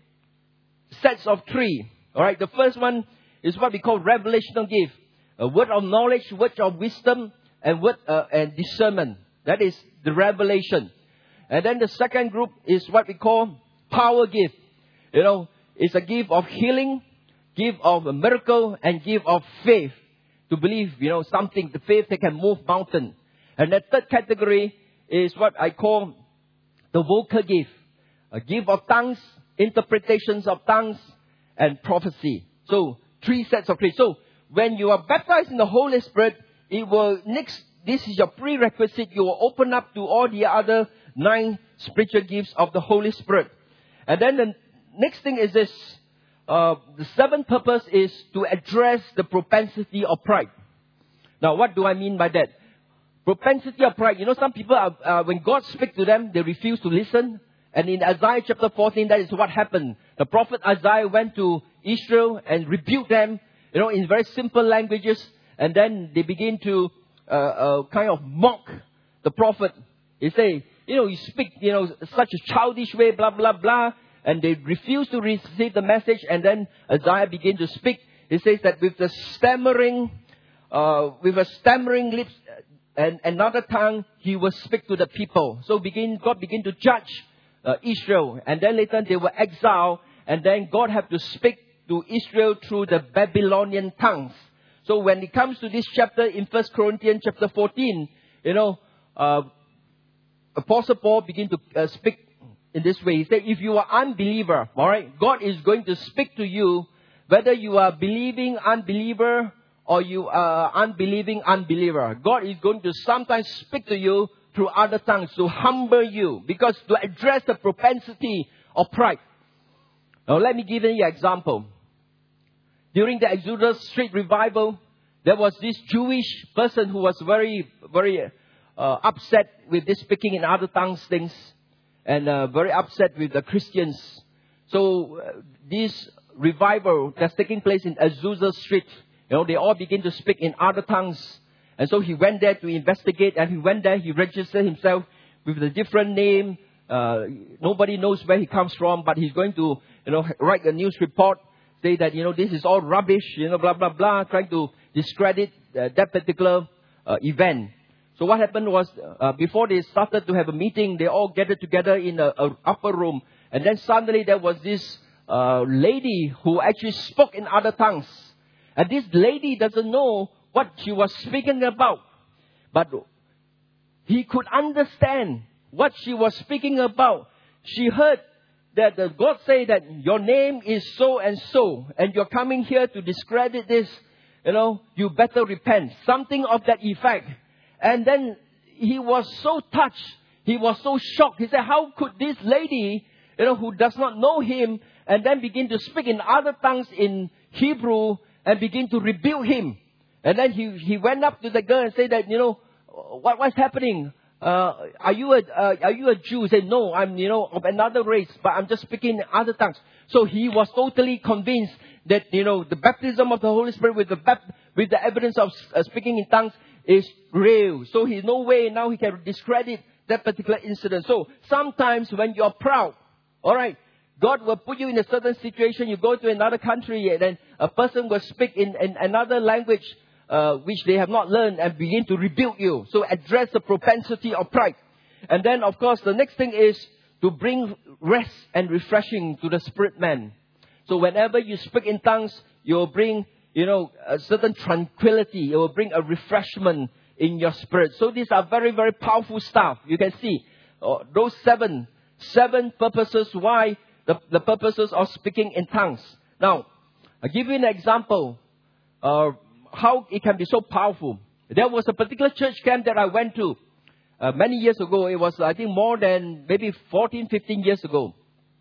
[SPEAKER 1] sets of three. Alright, the first one is what we call revelational gift. A word of knowledge, word of wisdom, and word uh, and discernment. That is the revelation. And then the second group is what we call power gift. You know, it's a gift of healing, gift of a miracle, and gift of faith. To believe, you know, something, the faith that can move mountain. And the third category is what I call the vocal gift. A gift of tongues, interpretations of tongues, and prophecy. So, three sets of three. So, when you are baptized in the Holy Spirit, it will next, this is your prerequisite. You will open up to all the other nine spiritual gifts of the Holy Spirit. And then the next thing is this. Uh, the seventh purpose is to address the propensity of pride. Now, what do I mean by that? Propensity of pride. You know, some people, are, uh, when God speaks to them, they refuse to listen. And in Isaiah chapter fourteen, that is what happened. The prophet Isaiah went to Israel and rebuked them, you know, in very simple languages. And then they begin to uh, uh, kind of mock the prophet. They say, you know, you speak, you know, such a childish way, blah, blah, blah. And they refuse to receive the message. And then Isaiah began to speak. He says that with the stammering, uh, with a stammering lips and another tongue, he will speak to the people. So begin, God began to judge uh, Israel. And then later they were exiled. And then God had to speak to Israel through the Babylonian tongues. So when it comes to this chapter in First Corinthians chapter fourteen, you know, uh, Apostle Paul began to uh, speak in this way. He said, if you are unbeliever, all right, God is going to speak to you, whether you are believing unbeliever or you are unbelieving unbeliever. God is going to sometimes speak to you through other tongues to humble you, because to address the propensity of pride. Now let me give you an example. During the Exodus Street Revival, there was this Jewish person who was very, very uh, upset with this speaking in other tongues things, and uh, very upset with the Christians. So uh, this revival that's taking place in Azusa Street, you know, they all begin to speak in other tongues. And so he went there to investigate, and he went there, he registered himself with a different name. Uh, nobody knows where he comes from, but he's going to, you know, write a news report, say that, you know, this is all rubbish, you know, blah, blah, blah, trying to discredit uh, that particular uh, event. So what happened was, uh, before they started to have a meeting, they all gathered together in a, a upper room. And then suddenly there was this uh, lady who actually spoke in other tongues. And this lady doesn't know what she was speaking about. But he could understand what she was speaking about. She heard that the God say that your name is so and so, and you're coming here to discredit this, you know, you better repent. Something of that effect. And then he was so touched. He was so shocked. He said, how could this lady, you know, who does not know him, and then begin to speak in other tongues in Hebrew and begin to rebuke him? And then he, he went up to the girl and said that, you know, what, what's happening? Uh, are you a, uh, are you a Jew? He said, no, I'm, you know, of another race, but I'm just speaking in other tongues. So he was totally convinced that, you know, the baptism of the Holy Spirit with the, bap- with the evidence of uh, speaking in tongues is real. So he's no way now he can discredit that particular incident. So sometimes when you're proud, all right, God will put you in a certain situation. You go to another country, and then a person will speak in, in another language uh, which they have not learned, and begin to rebuke you. So address the propensity of pride. And then, of course, the next thing is to bring rest and refreshing to the spirit man. So whenever you speak in tongues, you will bring, you know, a certain tranquility. It will bring a refreshment in your spirit. So these are very, very powerful stuff. You can see uh, those seven, seven purposes why the, the purposes of speaking in tongues. Now, I'll give you an example uh, how it can be so powerful. There was a particular church camp that I went to uh, many years ago. It was, I think, more than maybe fourteen, fifteen years ago.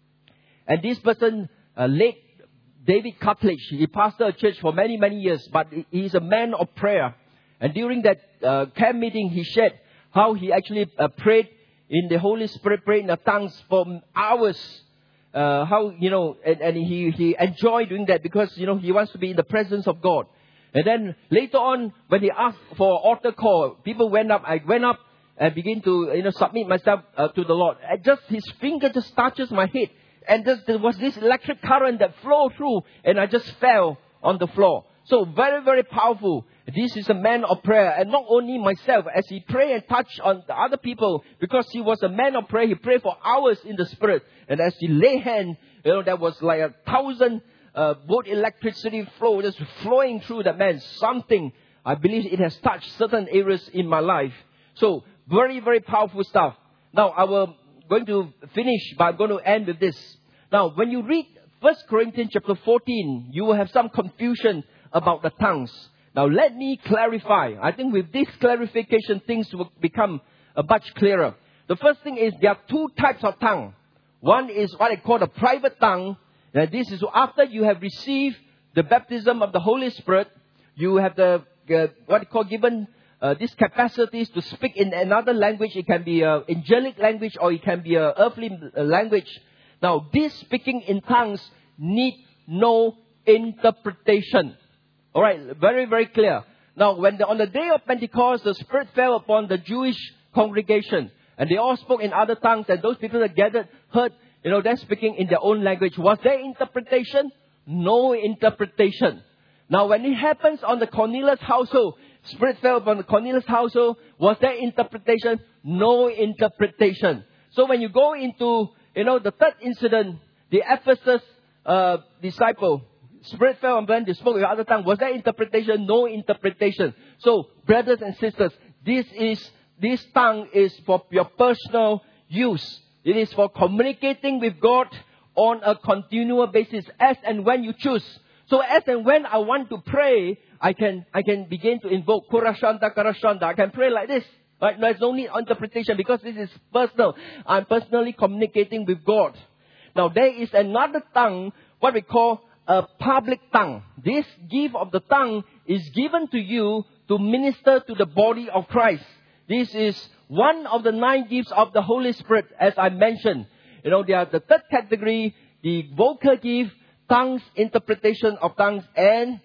[SPEAKER 1] And this person, uh, late David Cutledge, he pastored a church for many, many years, but he's a man of prayer. And during that uh, camp meeting, he shared how he actually uh, prayed in the Holy Spirit, prayed in the tongues for hours. Uh, how, you know, and, and he, he enjoyed doing that because, you know, he wants to be in the presence of God. And then later on, when he asked for altar call, people went up, I went up and began to, you know, submit myself uh, to the Lord. And just his finger just touches my head. And just, there was this electric current that flowed through, and I just fell on the floor. So very, very powerful. This is a man of prayer. And not only myself, as he prayed and touched on the other people, because he was a man of prayer, he prayed for hours in the Spirit. And as he lay hand, you know, there was like a thousand uh, volt electricity flow just flowing through that man. Something, I believe it has touched certain areas in my life. So very, very powerful stuff. Now, I will going to finish, but I'm going to end with this. Now, when you read First Corinthians chapter fourteen, you will have some confusion about the tongues. Now, let me clarify. I think with this clarification, things will become uh, much clearer. The first thing is there are two types of tongue. One is what I call the private tongue. And this is after you have received the baptism of the Holy Spirit, you have the uh, what I call given uh, these capacities to speak in another language. It can be an angelic language or it can be an earthly language. Now, this speaking in tongues need no interpretation. All right, very, very clear. Now, when the, on the day of Pentecost, the Spirit fell upon the Jewish congregation, and they all spoke in other tongues, and those people that gathered heard, you know, them speaking in their own language. Was there interpretation? No interpretation. Now, when it happens on the Cornelius household, Spirit fell upon the Cornelius household, was there interpretation? No interpretation. So when you go into, you know, the third incident, the Ephesus uh, disciple, Spirit fell on them, they spoke with other tongue. Was there interpretation? No interpretation. So, brothers and sisters, this is this tongue is for your personal use. It is for communicating with God on a continual basis, as and when you choose. So, as and when I want to pray, I can I can begin to invoke Kurashanda Karashanda. I can pray like this. Right? There's no need interpretation because this is personal. I'm personally communicating with God. Now, there is another tongue, what we call a public tongue. This gift of the tongue is given to you to minister to the body of Christ. This is one of the nine gifts of the Holy Spirit, as I mentioned. You know, there are the third category, the vocal gift, tongues, interpretation of tongues, and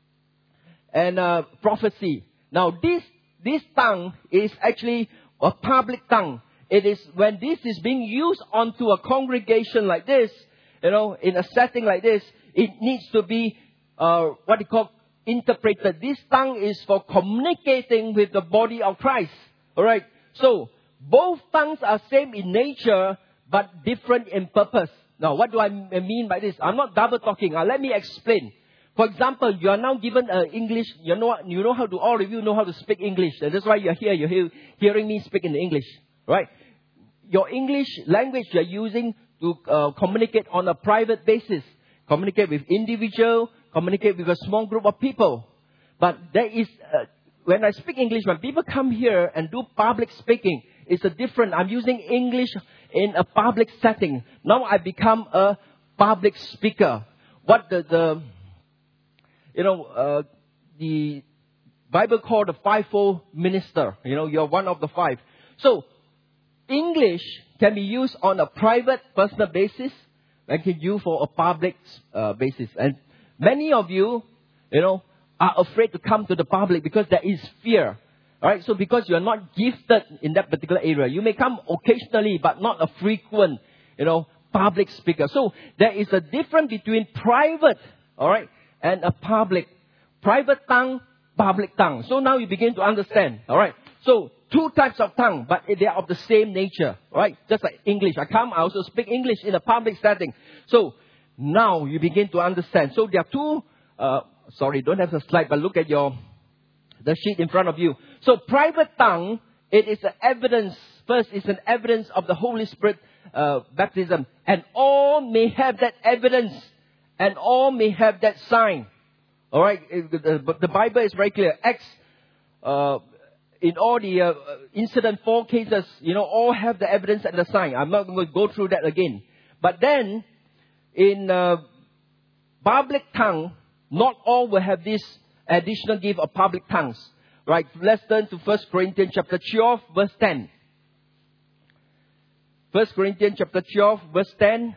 [SPEAKER 1] and uh, prophecy. Now, this this tongue is actually a public tongue. It is when this is being used onto a congregation like this, you know, in a setting like this, it needs to be uh, what you call interpreted. This tongue is for communicating with the body of Christ. All right. So both tongues are same in nature, but different in purpose. Now, what do I mean by this? I'm not double talking. Uh, let me explain. For example, you are now given uh, English. You know, you know how to. All of you know how to speak English. That's why you're here. You're hear, hearing me speak in English, right? Your English language you're using to uh, communicate on a private basis. Communicate with individual, communicate with a small group of people. But there is, uh, when I speak English, when people come here and do public speaking, it's a different. I'm using English in a public setting. Now I become a public speaker. What the, the you know, uh, the Bible called the fivefold minister. You know, you're one of the five. So, English can be used on a private, personal basis. And can use for a public uh, basis. And many of you, you know, are afraid to come to the public because there is fear. All right, so because you are not gifted in that particular area, you may come occasionally, but not a frequent, you know, public speaker. So there is a difference between private, all right, and a public. Private tongue, public tongue. So now you begin to understand. All right. So two types of tongue, but they are of the same nature, right? Just like English. I come, I also speak English in a public setting. So now you begin to understand. So there are two, uh, sorry, don't have the slide, but look at your, the sheet in front of you. So private tongue, it is an evidence, first it's an evidence of the Holy Spirit uh, baptism. And all may have that evidence, and all may have that sign. Alright, the, the Bible is very clear. Acts, uh, in all the uh, incident, four cases, you know, all have the evidence and the sign. I'm not going to go through that again. But then, in uh, public tongue, not all will have this additional gift of public tongues. Right, let's turn to First Corinthians chapter twelve, verse ten. First Corinthians chapter twelve, verse ten.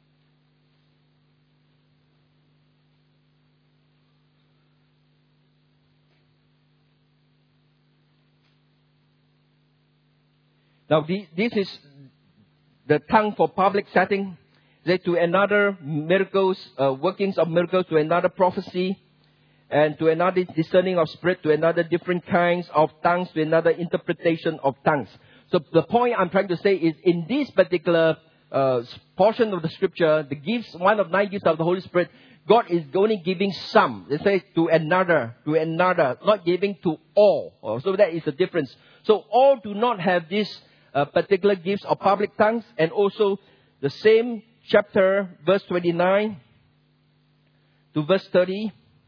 [SPEAKER 1] Now, this is the tongue for public setting. To another miracles, uh, workings of miracles, to another prophecy, and to another discerning of spirit, to another different kinds of tongues, to another interpretation of tongues. So the point I'm trying to say is, in this particular uh, portion of the scripture, the gifts, one of nine gifts of the Holy Spirit, God is only giving some. They say to another, to another, not giving to all. So that is the difference. So all do not have this uh, particular gifts of public tongues, and also the same chapter, verse twenty-nine to verse thirty.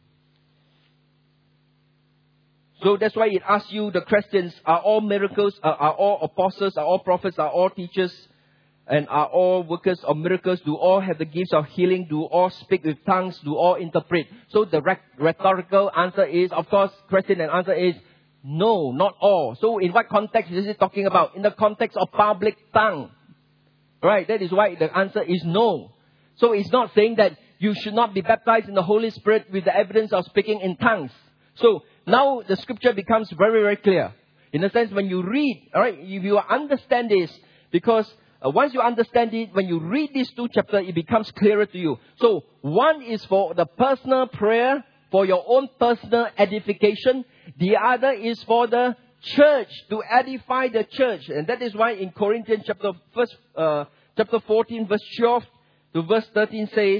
[SPEAKER 1] So that's why it asks you the questions, are all miracles, are, are all apostles, are all prophets, are all teachers, and are all workers of miracles? Do all have the gifts of healing? Do all speak with tongues? Do all interpret? So the rhetorical answer is, of course, question and answer is, no, not all. So in what context is it talking about? In the context of public tongue. Right, that is why the answer is no. So it's not saying that you should not be baptized in the Holy Spirit with the evidence of speaking in tongues. So now the scripture becomes very, very clear. In a sense, when you read, all right, if you understand this, because uh, once you understand it, when you read these two chapters, it becomes clearer to you. So one is for the personal prayer, for your own personal edification. The other is for the church, to edify the church. And that is why in Corinthians chapter first, uh, chapter fourteen, verse twelve to verse thirteen says,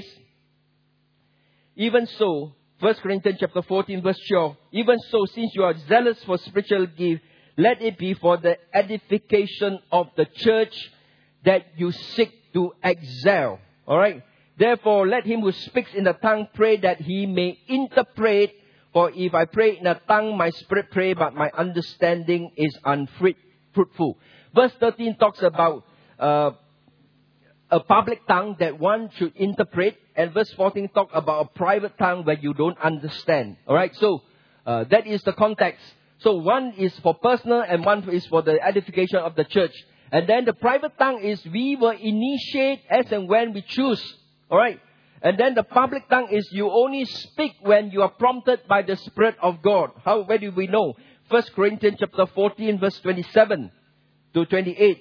[SPEAKER 1] even so, First Corinthians chapter fourteen, verse twelve, even so, since you are zealous for spiritual gift, let it be for the edification of the church that you seek to excel. Alright? Therefore, let him who speaks in the tongue pray that he may interpret. For if I pray in a tongue, my spirit pray, but my understanding is unfruitful. Verse thirteen talks about uh, a public tongue that one should interpret. And verse fourteen talks about a private tongue where you don't understand. Alright, so uh, that is the context. So one is for personal and one is for the edification of the church. And then the private tongue is we will initiate as and when we choose. Alright. And then the public tongue is you only speak when you are prompted by the Spirit of God. How, where do we know? First Corinthians chapter fourteen, verse twenty-seven to twenty-eight.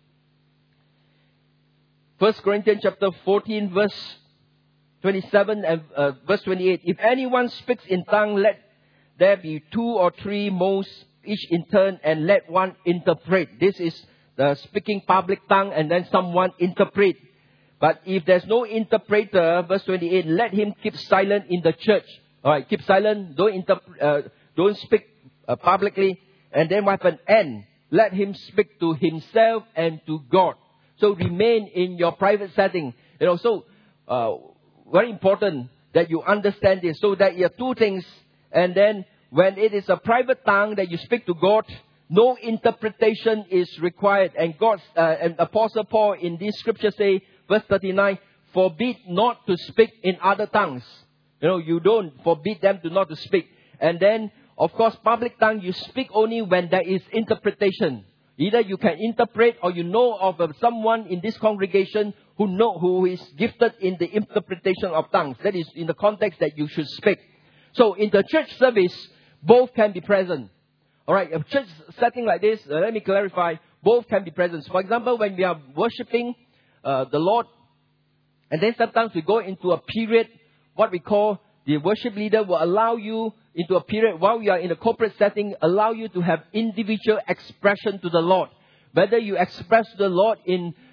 [SPEAKER 1] First Corinthians chapter fourteen, verse twenty-seven and uh, verse twenty-eight. If anyone speaks in tongue, let there be two or three most, each in turn, and let one interpret. This is the speaking public tongue, and then someone interpret. But if there's no interpreter, verse twenty-eight, let him keep silent in the church. All right, keep silent. Don't interpret. Uh, don't speak uh, publicly. And then what happens? And let him speak to himself and to God. So remain in your private setting. You know, so uh, very important that you understand this. So that you have two things. And then when it is a private tongue that you speak to God, no interpretation is required. And God uh, and Apostle Paul in this scripture say, verse thirty-nine, forbid not to speak in other tongues. You know, you don't forbid them to not to speak. And then, of course, public tongue, you speak only when there is interpretation. Either you can interpret or you know of uh, someone in this congregation who know who is gifted in the interpretation of tongues. That is in the context that you should speak. So in the church service, both can be present. Alright, a church setting like this, uh, let me clarify, both can be present. For example, when we are worshipping Uh, the Lord, and then sometimes we go into a period, what we call the worship leader will allow you into a period while you are in a corporate setting, allow you to have individual expression to the Lord. Whether you express to the Lord in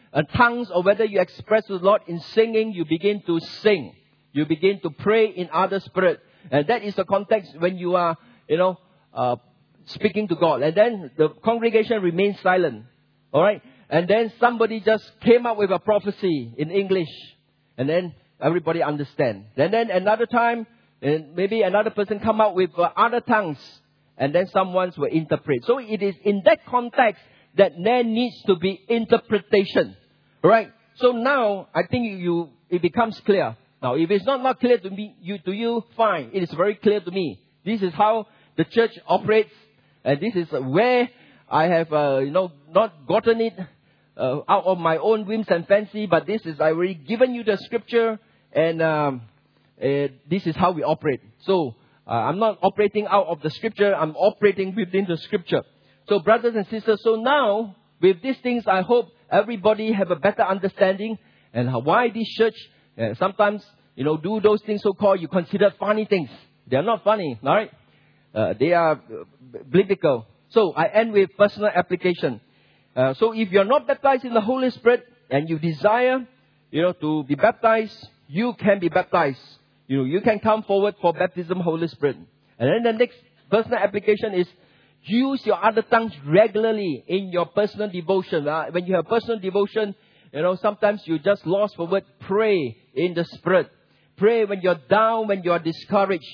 [SPEAKER 1] uh, tongues or whether you express to the Lord in singing, you begin to sing. You begin to pray in other spirit. And that is the context when you are, you know, uh, speaking to God. And then the congregation remains silent. All right? And then somebody just came up with a prophecy in English. And then everybody understand. And then another time, and maybe another person come out with uh, other tongues. And then someone will interpret. So it is in that context that there needs to be interpretation. Right? So now, I think you it becomes clear. Now, if it's not, not clear to me, you to you, fine. It is very clear to me. This is how the church operates. And this is where I have, uh, you know, not gotten it uh, out of my own whims and fancy. But this is, I already given you the scripture. And um, uh, this is how we operate. So, uh, I'm not operating out of the scripture. I'm operating within the scripture. So, brothers and sisters, so now, with these things, I hope everybody have a better understanding. And why this church uh, sometimes, you know, do those things so-called you consider funny things. They are not funny, all right? Uh, they are uh, biblical. So, I end with personal application. Uh, so, if you're not baptized in the Holy Spirit and you desire, you know, to be baptized, you can be baptized. You know, you can come forward for baptism, Holy Spirit. And then the next personal application is use your other tongues regularly in your personal devotion. Uh, when you have personal devotion, you know, sometimes you just lost for word. Pray in the Spirit. Pray when you're down, when you're discouraged.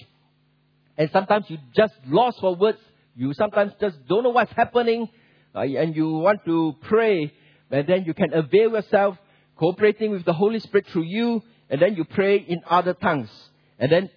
[SPEAKER 1] And sometimes you just lost for words. You sometimes just don't know what's happening. Uh, and you want to pray. And then you can avail yourself, cooperating with the Holy Spirit through you. And then you pray in other tongues. And then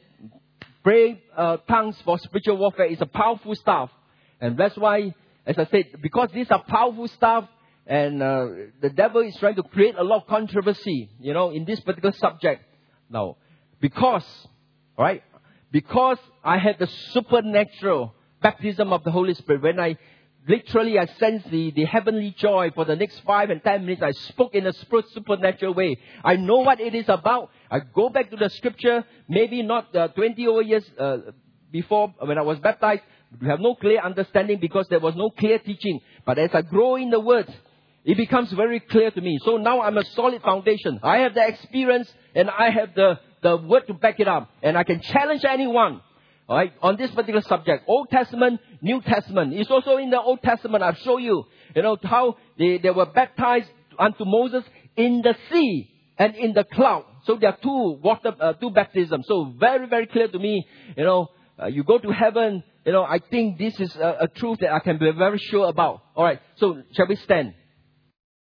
[SPEAKER 1] pray uh, tongues for spiritual warfare is a powerful stuff. And that's why, as I said, because these are powerful stuff, and uh, the devil is trying to create a lot of controversy, you know, in this particular subject. Now, because, all right, because I had the supernatural baptism of the Holy Spirit, when I literally I sensed the, the heavenly joy for the next five and ten minutes, I spoke in a supernatural way. I know what it is about. I go back to the scripture, maybe not uh, twenty over years uh, before when I was baptized. We have no clear understanding because there was no clear teaching. But as I grow in the Word, it becomes very clear to me. So now I'm a solid foundation. I have the experience and I have the, the Word to back it up. And I can challenge anyone, all right, on this particular subject. Old Testament, New Testament. It's also in the Old Testament. I'll show you, you know, how they, they were baptized unto Moses in the sea and in the cloud. So there are two water, uh, two baptisms. So very, very clear to me, you know, uh, you go to heaven. You know, I think this is a, a truth that I can be very sure about. All right, so shall we stand?